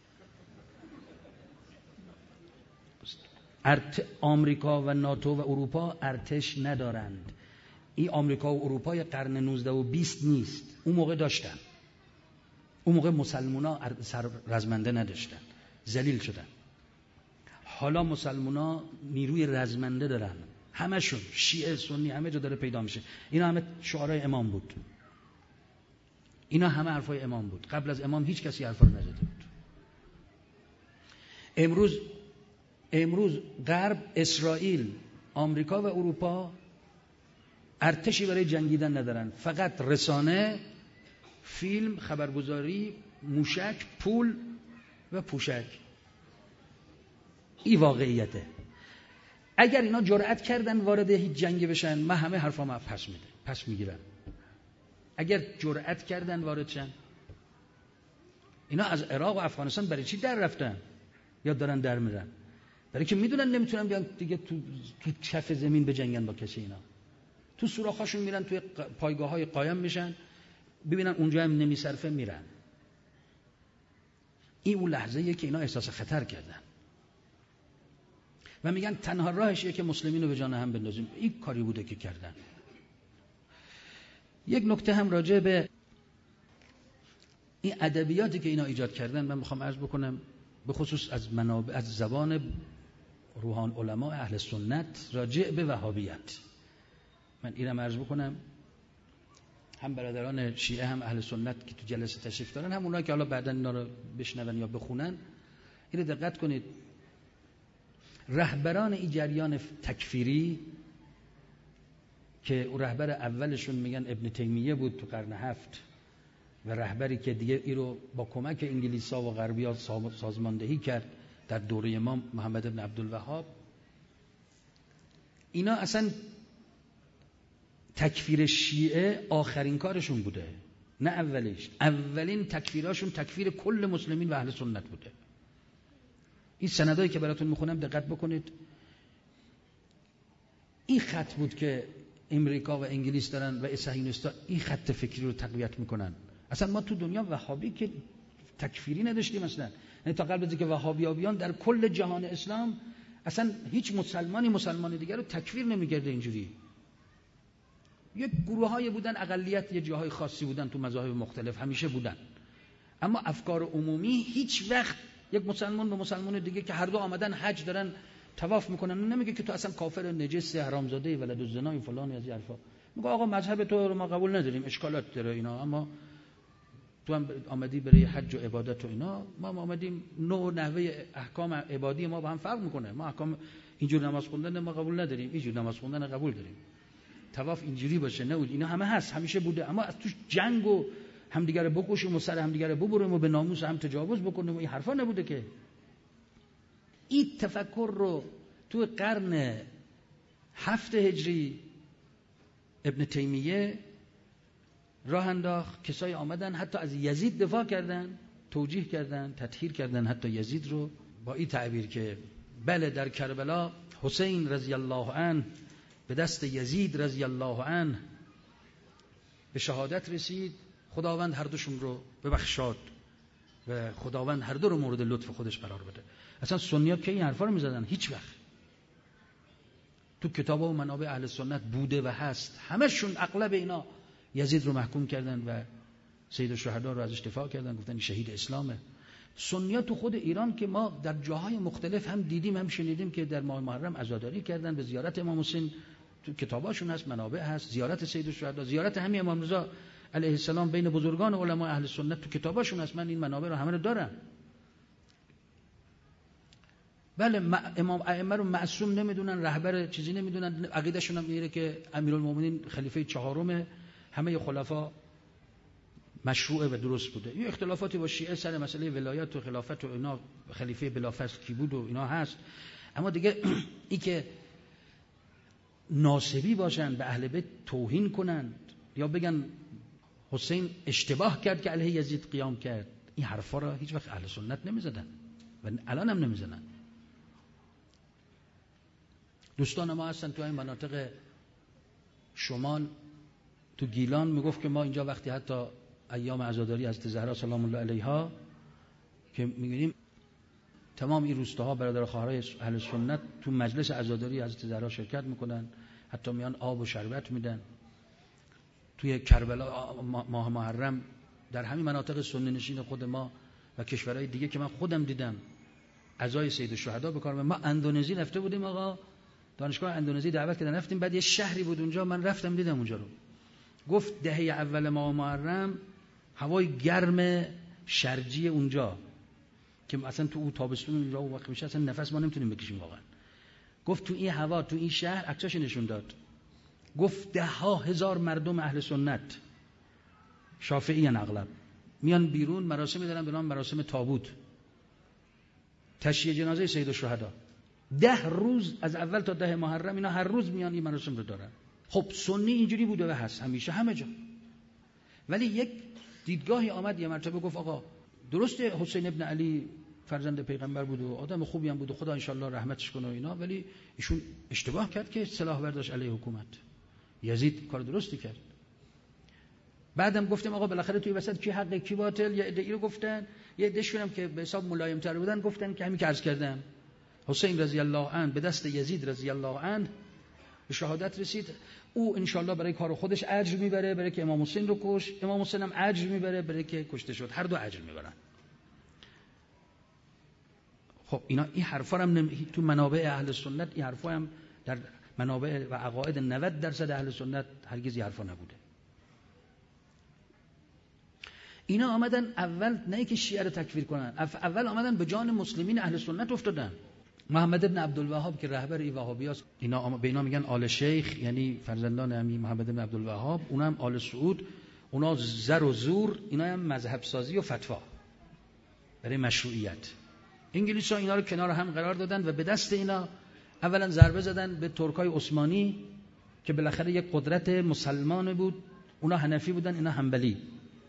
ارت... آمریکا و ناتو و اروپا ارتش ندارند. این آمریکا و اروپا قرن نوزده و بیست نیست. اون موقع داشتن. اون موقع مسلمونا سر رزمنده نداشتن، ذلیل شدن. حالا مسلمونا نیروی رزمنده دارن، همشون، شیعه سنی همه جا داره پیدا میشه. اینا همه شعارهای امام بود، اینا همه حرفای امام بود. قبل از امام هیچ کسی حرفا رو نزده بود. امروز امروز غرب، اسرائیل، آمریکا و اروپا ارتشی برای جنگیدن ندارن، فقط رسانه، فیلم، خبرگزاری، موشک، پول و پوشک. این واقعیته. اگر اینا جرأت کردن وارد هیچ جنگی بشن، من همه حرفامو پس میده پس میگیرم. اگر جرأت کردن وارد شن، اینا از عراق و افغانستان برای چی در رفتن یا دارن در میرن؟ برای که میدونن نمیتونن بیان دیگه تو تو کف زمین بجنگن با کسی. اینا تو سوراخاشون میرن، توی پایگاه‌های قایم میشن، ببینن اونجا هم نمیصرفه میرن. این اون لحظه‌ایه که اینا احساس خطر کردن و میگن تنها راهش اینه که مسلمین رو به جان هم بندازیم. این کاری بوده که کردن. یک نکته هم راجع به این ادبیاتی که اینا ایجاد کردن من میخوام عرض بکنم، به خصوص از منابع، از زبان روحان علما اهل سنت راجع به وهابیت. من اینم عرض بکنم، هم برادران شیعه هم اهل سنت که تو جلسه تشریف دارن، هم اونایی که حالا بعداً اینا رو بشنون یا بخونن، اینو دقت کنید. رهبران این جریان تکفیری که رهبر اولشون میگن ابن تیمیه بود تو قرن هفت و رهبری که دیگه این رو با کمک انگلیسا و غربی‌ها سازماندهی کرد در دوره امام محمد ابن عبدالوهاب. اینا اصلا تکفیر شیعه آخرین کارشون بوده، نه اولیش. اولین تکفیراشون تکفیر کل مسلمین و اهل سنت بوده. این سندایی که براتون میخونم دقت بکنید. این خط بود که امریکا و انگلیس دارن و صهیونیست‌ها این خط فکری رو تقویت میکنن. اصلا ما تو دنیا وهابی که تکفیری نداشتیم اصلا. یعنی تا قبل از اینکه وهابیان در کل جهان اسلام اصلا هیچ مسلمانی مسلمان دیگر رو تکفیر نمی‌کرده اینجوری. یک گروه‌های بودن، اقلیت یه جاهای خاصی بودن تو مذاهب مختلف، همیشه بودن. اما افکار عمومی هیچ وقت یک مسلمان به مسلمان دیگه که هر دو آمدن حج دارن طواف میکنن نمیگه که تو اصلا کافر، نجس، حرامزاده، ولد الزنا، فلان از این حرفا. میگه آقا مذهب تو رو ما قبول نداریم، اشکالات داره اینا، اما تو هم آمدی برای حج و عبادت و اینا، ما آمدیم نوع نحوه احکام عبادی ما با هم فرق میکنه. ما احکام اینجور نماز خوندن ما قبول نداریم، اینجور نماز خوندن قبول داریم. طواف اینجوری باشه نه اینا همه هست، همیشه بوده. اما از توش جنگ و همدیگه رو بکشیم و سر همدیگه رو ببریم و به ناموس هم تجاوز بکنیم و این حرفا نبوده که. این تفکر رو تو قرن هفت هجری ابن تیمیه راه انداخت. کسای آمدن حتی از یزید دفاع کردن، توجیه کردن، تطهیر کردن حتی یزید رو با این تعبیر که بله در کربلا حسین رضی الله عنه به دست یزید رضی الله عنه به شهادت رسید، خداوند هر دوشون رو ببخشاد و خداوند هر دو رو مورد لطف خودش قرار بده. اصلا سنی‌ها که این حرفا رو می‌زدن؟ هیچ وقت. تو کتاب‌ها و منابع اهل سنت بوده و هست. همشون اغلب اینا یزید رو محکوم کردن و سید الشهدا رو ازش دفاع کردن، گفتن این شهید اسلامه. سنی‌ها تو خود ایران که ما در جاهای مختلف هم دیدیم هم شنیدیم که در ماه محرم عزاداری کردن، به زیارت امام حسین تو کتاباشون هست، منابع هست، زیارت سید الشهدا، زیارت همین امام رضا علیه السلام بین بزرگان علما اهل سنت تو کتاباشون هست. من این منابع رو همه رو دارم. بله امام ائمه رو معصوم نمیدونن، رهبر چیزی نمیدونن، عقیدهشون هم میگه که امیرالمومنین خلیفه چهارم همه خلفا مشروعه و درست بوده. یه اختلافاتی با شیعه سر مسئله ولایت و خلافت و اینا، خلیفه بلافاصله کی بود و اینا هست، اما دیگه این که ناسبی باشن، به اهل بیت توهین کنن یا بگن حسین اشتباه کرد که علیه یزید قیام کرد، این حرفا را هیچ وقت اهل سنت نمیزدن و الان هم نمیزنن. دوستان ما هستن تو این مناطق شمال، تو گیلان، میگفت که ما اینجا وقتی حتی ایام عزاداری حضرت زهرا سلام الله علیها که میگیم تمام این روستاها برادر خواهرای اهل سنت تو مجلس عزاداری حضرت زهرا شرکت میکنن، حتی میان آب و شربت میدن. توی کربلا ماه محرم در همین مناطق سنی نشین خود ما و کشورهای دیگه که من خودم دیدم عزای سید الشهدا بکارم. ما اندونزی رفته بودیم آقا، دانشگاه اندونزی دعوت کردن رفتیم، بعد یه شهری بود اونجا، من رفتم دیدم اونجا رو. گفت دهه اول ماه محرم هوای گرم شرجی اونجا که اصلا تو اون تابستون اونجا اون وقت میشه اصلا نفس ما نمیتونیم بکشیم واقعا. گفت تو این هوا تو این شهر عکساش نشون داد، گفت ده ها هزار مردم اهل سنت شافعی ان اغلب میان بیرون، مراسمی دارن به نام مراسم تابوت، تشییع جنازه سید الشهدا. ده روز از اول تا ده محرم اینا هر روز میان این مراسم رو دارن. خب سنی اینجوری بوده و هست همیشه همه جا. ولی یک دیدگاهی آمد یه مرتبه گفت آقا درسته حسین ابن علی فرزند پیغمبر بود و آدم خوبی هم بود و خدا انشالله رحمتش کنه و اینا، ولی ایشون اشتباه کرد که سلاح برداشت علیه حکومت. یزید کار درستی کرد. بعدم گفتم آقا بالاخره توی وسط کی حق کی باطل، یه عده‌ای رو گفتن، یه عده‌شون هم که به حساب ملایم تر بودن گفتن که همین که عرض کردم حسین رضی الله عنه به دست یزید رضی الله عنه به شهادت رسید. او انشالله برای کار خودش اجر میبره، برای که امام حسین رو کش، امام حسین هم اجر میبره برای که کشته شد، هر دو اجر میبرن. خب اینا این حرفا هم نم... تو منابع اهل سنت این حرفا هم در منابع و عقاید نود درصد اهل سنت هرگز این حرفا نبوده. اینا آمدن اول نه که شیعه رو تکفیر کنن، اول آمدن به جان مسلمین اهل سنت افتادن. محمد ابن عبدالوهاب که رهبر این وهابیاست، اینا به اینا میگن آل شیخ، یعنی فرزندان همین محمد ابن عبدالوهاب، اونا هم آل سعود، اونا زر و زور، اینا هم مذهب سازی و فتوا برای مشروعیت. انگلیس ها اینا رو کنار هم قرار دادن و به دست اینا اولا ضربه زدن به ترکای عثمانی که بالاخره یک قدرت مسلمان بود، اونا حنفی بودن اینا حنبلی،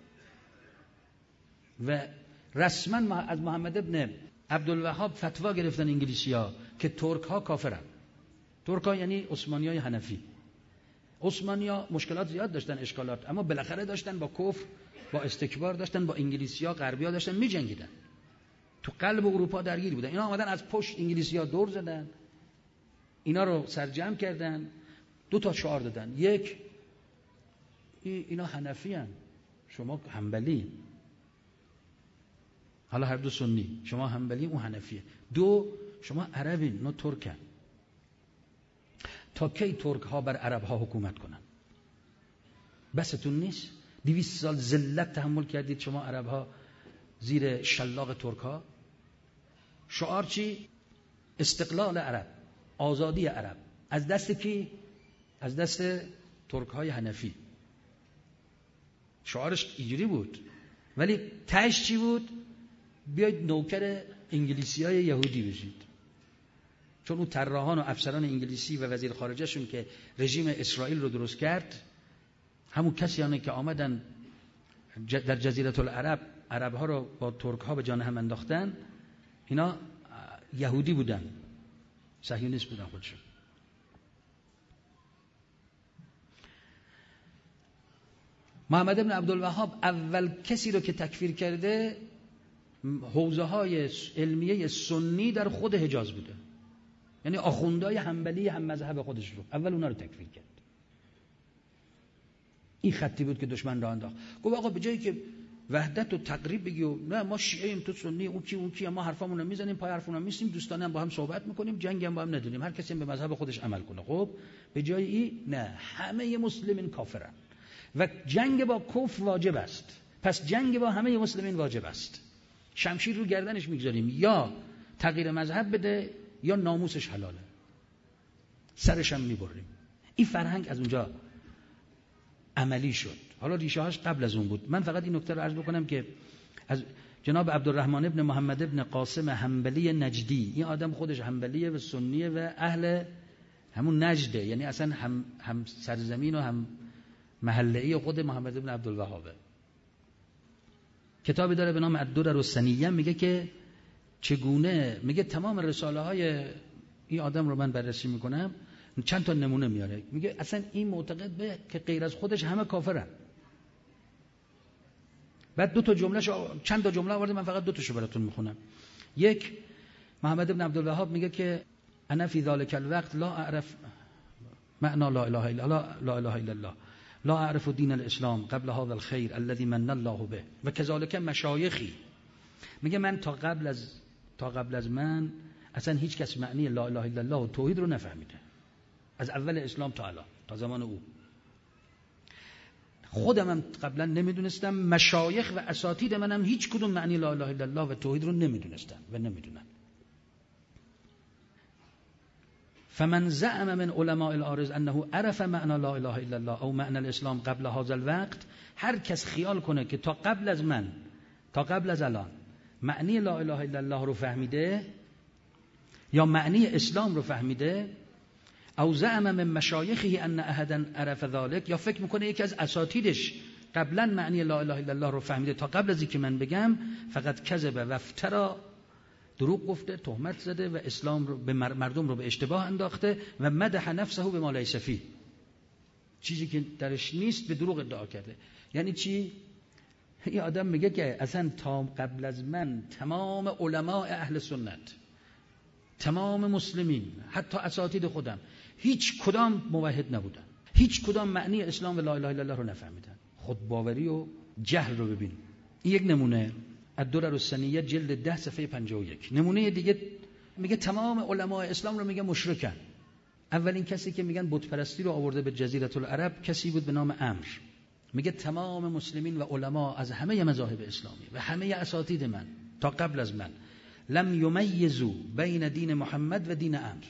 و رسما از محمد ابن عبدالوهاب فتوا گرفتن انگلیسی‌ها که ترک‌ها کافرن. ترک‌ها یعنی عثمانیای حنفی. عثمانی‌ها مشکلات زیاد داشتن، اشکالات، اما بالاخره داشتن با کفر، با استکبار، داشتن با انگلیسی‌ها، غربی‌ها داشتن می‌جنگیدن. تو قلب اروپا درگیر بودن. اینا اومدن از پشت انگلیسی‌ها دور زدن، اینا رو سرجم کردن، دو تا شعار دادن. یک، اینا حنفی ان، شما حنبلی، حالا هر دو سنی، شما حنبلی اون حنفیه. دو، شما عربین، نه ترکن. تا کی ترک ها بر عرب ها حکومت کنن؟ بستون نیست؟ دویست سال ذلت تحمل کردید شما عرب ها زیر شلاق ترک ها. شعار چی؟ استقلال عرب، آزادی عرب. از دست کی؟ از دست ترک های حنفی. شعارش اینجوری بود، ولی تهش چی بود؟ بیاید نوکر انگلیسی های یهودی بشید. چون اون طراحان و افسران انگلیسی و وزیر خارجه شون که رژیم اسرائیل رو درست کرد، همون کسیانه که آمدن در جزیره العرب عرب ها رو با ترک ها به جان هم انداختن، اینا یهودی بودن، صهیونیست بودن خودشون. محمد ابن عبدالوهاب اول کسی رو که تکفیر کرده حوزه های علمیه سنی در خود حجاز بوده، یعنی آخوندهای حنبلی هم مذهب خودش رو اول اونا رو تکفیر کرد. این خطی بود که دشمن را انداخت. گفت آقا به جایی که وحدت و تقریب بگی و نه ما شیعه ایم تو سنی، اون کی اون کی، ما حرفامون رو میزنیم پای حرفمون رو میسیم، دوستانه هم با هم صحبت میکنیم، جنگ هم با هم نداریم، هر کسی هم به مذهب خودش عمل کنه. خب به جای این نه، همه مسلمین کافرن و جنگ با کفر واجب است، پس جنگ با همه مسلمین واجب است. شمشیر رو گردنش میگذاریم، یا تغییر مذهب بده یا ناموسش حلاله، سرش هم میبریم. این فرهنگ از اونجا عملی شد. حالا ریشه هاش قبل از اون بود. من فقط این نکته رو عرض بکنم که از جناب عبدالرحمن ابن محمد ابن قاسم حنبلی نجدی، این آدم خودش حنبلیه و سنیه و اهل همون نجده، یعنی اصلا هم, هم سرزمین و هم محله‌ای خود محمد ابن عبدالوهابه. کتابی داره به نام الدرر السنیه، میگه که چگونه، میگه تمام رساله های این آدم رو من بررسی میکنم، چند تا نمونه میاره، میگه اصلا این معتقد به که غیر از خودش همه کافرن. بعد دو تا جمله شو... چند تا جمله آورده، من فقط دو تاشو براتون میخونم. یک، محمد ابن عبدالوهاب میگه که انا فی ذلک الوقت لا اعرف معنی لا اله الا الله لا اله الا الله لا اعرف دین الاسلام قبل هذا الخیر الذي من الله به و كذلك مشایخی. میگه من تا قبل از تا قبل از من اصلا هیچ کس معنی لا اله الا الله و توحید رو نفهمیده، از اول اسلام تا الان، تا زمان او. خودم هم قبلا نمیدونستم، مشایخ و اساتید منم هیچ کدوم معنی لا اله الا الله و توحید رو نمیدونستن و نمیدونن. فمن زعم من علماء الارض انه عرف معنی لا اله الا الله او معنی الاسلام قبل هذا الوقت، هر کس خیال کنه که تا قبل از من، تا قبل از الان معنی لا اله الا الله رو فهمیده یا معنی اسلام رو فهمیده، او زعم من مشایخه ان احدا عرف ذلك، یا فکر میکنه یکی از اساتیدش قبلا معنی لا اله الا الله رو فهمیده تا قبل از اینکه من بگم، فقط کذب و افترا، دروغ گفته، تهمت زده و اسلام رو به مردم رو به اشتباه انداخته و مدح نفسه به ما لیس فیه، چیزی که درش نیست به دروغ ادعا کرده. یعنی چی؟ این آدم میگه که اصلا تا قبل از من تمام علماء اهل سنت، تمام مسلمین، حتی اساتید خودم، هیچ کدام موحد نبودن، هیچ کدام معنی اسلام و لا اله الا الله رو نفهمیدن. خود باوری و جهل رو ببین. این یک نمونه، الدرر السنیه جلد ده صفحه پنجاه و یک. نمونه دیگه میگه تمام علماء اسلام رو میگه مشرکن. اولین کسی که میگن بت پرستی رو آورده به جزیره العرب کسی بود به نام عمرو. میگه تمام مسلمین و علما از همه مذاهب اسلامی و همه اساتید من تا قبل از من لم یمیزوا بین دین محمد و دین عمرو.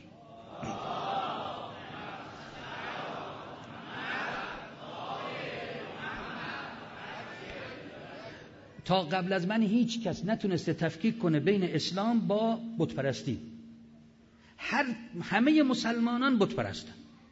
تا قبل از من هیچ کس نتونسته تفکیک کنه بین اسلام با بت پرستی. هر همه مسلمانان بت پرستن،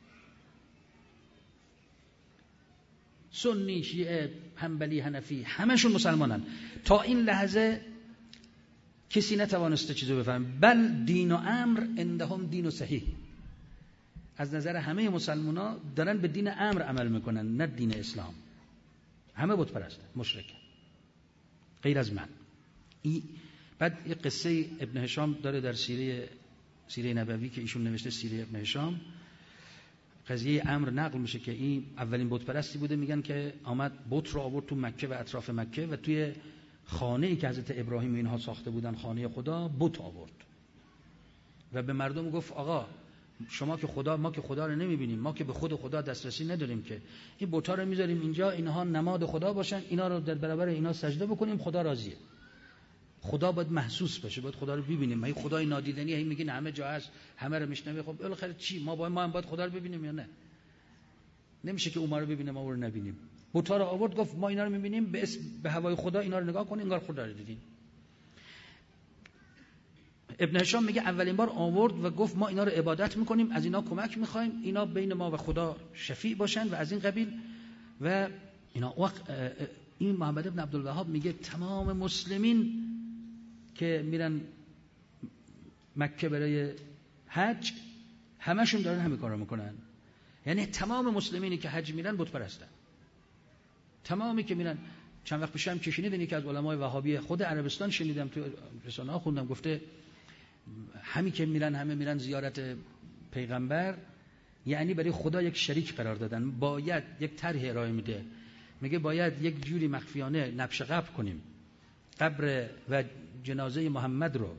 سنی، شیعه، حنبلی، حنفی، همشون مسلمانن. تا این لحظه کسی نتوانسته چیزو بفهمه. بل دین و امر عندهم دین و صحیح. از نظر همه مسلمانا دارن به دین امر عمل میکنن، نه دین اسلام. همه بت پرستن، مشرکن، غیر از من. این بعد یه قصه ابن هشام داره در سیره سیره نبوی که ایشون نوشته، سیره ابن هشام. قضیه امر نقل میشه که این اولین بت پرستی بوده. میگن که آمد بت رو آورد تو مکه و اطراف مکه و توی خانه‌ای که حضرت ابراهیم اینها ساخته بودن، خانه خدا، بت آورد و به مردم گفت آقا شما که خدا، ما که خدا رو نمیبینیم، ما که به خود خدا دسترسی نداریم، که این بت‌ها رو میذاریم اینجا اینها نماد خدا باشن، اینا رو در برابر اینا سجده بکنیم، خدا راضیه. خدا باید محسوس باشه، باید خدا رو ببینیم. ما این خدای نادیدنی هی میگین همه جا هست، همه رو میشنوه. خب بالاخره چی؟ ما باید ما هم باید خدا رو ببینیم یا نه؟ نمیشه که اون ما رو ببینه ما رو نبینیم. بت‌ها رو آورد گفت ما اینا رو میبینیم، به اسم به هوای خدا اینا رو نگاه کنین، انگار خدا رو دیدین. ابن هشام میگه اولین بار آورد و گفت ما اینا رو عبادت میکنیم، از اینا کمک میخوایم، اینا بین ما و خدا شفیع باشن و از این قبیل. و اینا وقت این محمد ابن عبدالوهاب میگه تمام مسلمین که میرن مکه برای حج همشون دارن همین کارو میکنن. یعنی تمام مسلمینی که حج میرن بت پرستن، تمامی که میرن. چند وقت پیش هم که شنیدین یکی از علمای وهابی خود عربستان شنیدم تو رسانه ها خوندم، گفته همین که میرن همه میرن زیارت پیغمبر، یعنی برای خدا یک شریک قرار دادن. باید یک طرح ارائه میده، میگه باید یک جوری مخفیانه نبش قبر کنیم قبر و جنازه محمد رو،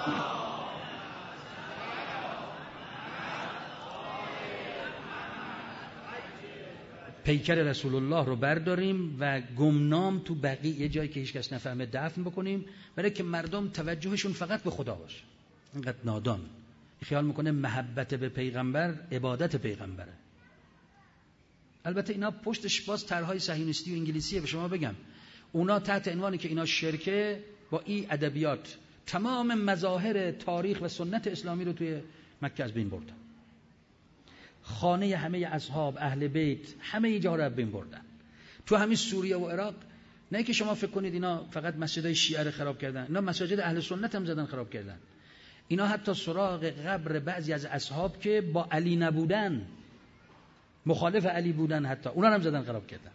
پیکر رسول الله رو برداریم و گمنام تو بقیع یه جایی که هیچ کس نفهمه دفن بکنیم، برای که مردم توجهشون فقط به خدا باشه. اینقدر نادان خیال میکنه محبت به پیغمبر عبادت پیغمبره. البته اینا پشتش باز طرحهای صهیونیستی و انگلیسیه. به شما بگم اونا تحت عنوانی که اینا شرکه، با این ادبیات تمام مظاهر تاریخ و سنت اسلامی رو توی مکه از بین بردن. خانه همه اصحاب اهل بیت همه اینجا رو از بین بردن. تو همین سوریه و عراق نه که شما فکر کنید اینا فقط مسجدهای شیعه رو خراب کردن، اینا مساجد اهل سنت هم زدن خراب کردن. اینا حتی سراغ قبر بعضی از اصحاب که با علی نبودن، مخالف علی بودن، حتی اونا هم زدن خراب کردن.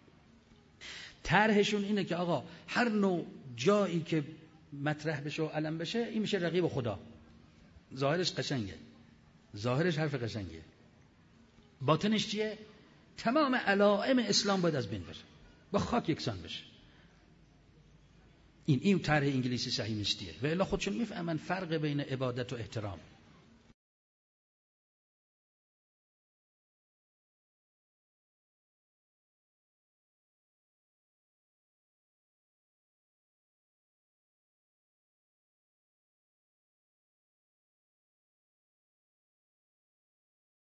طرحشون اینه که آقا هر نوع جایی که مطرح بشه و علم بشه این میشه رقیب خدا. ظاهرش قشنگه، ظاهرش حرف قشنگه، باطنش چیه؟ تمام علائم اسلام باید از بین بره، با خاک یکسان بشه. این این طرح انگلیسی صهیونیستیه. و الا خودشون میفهمن فرق بین عبادت و احترام.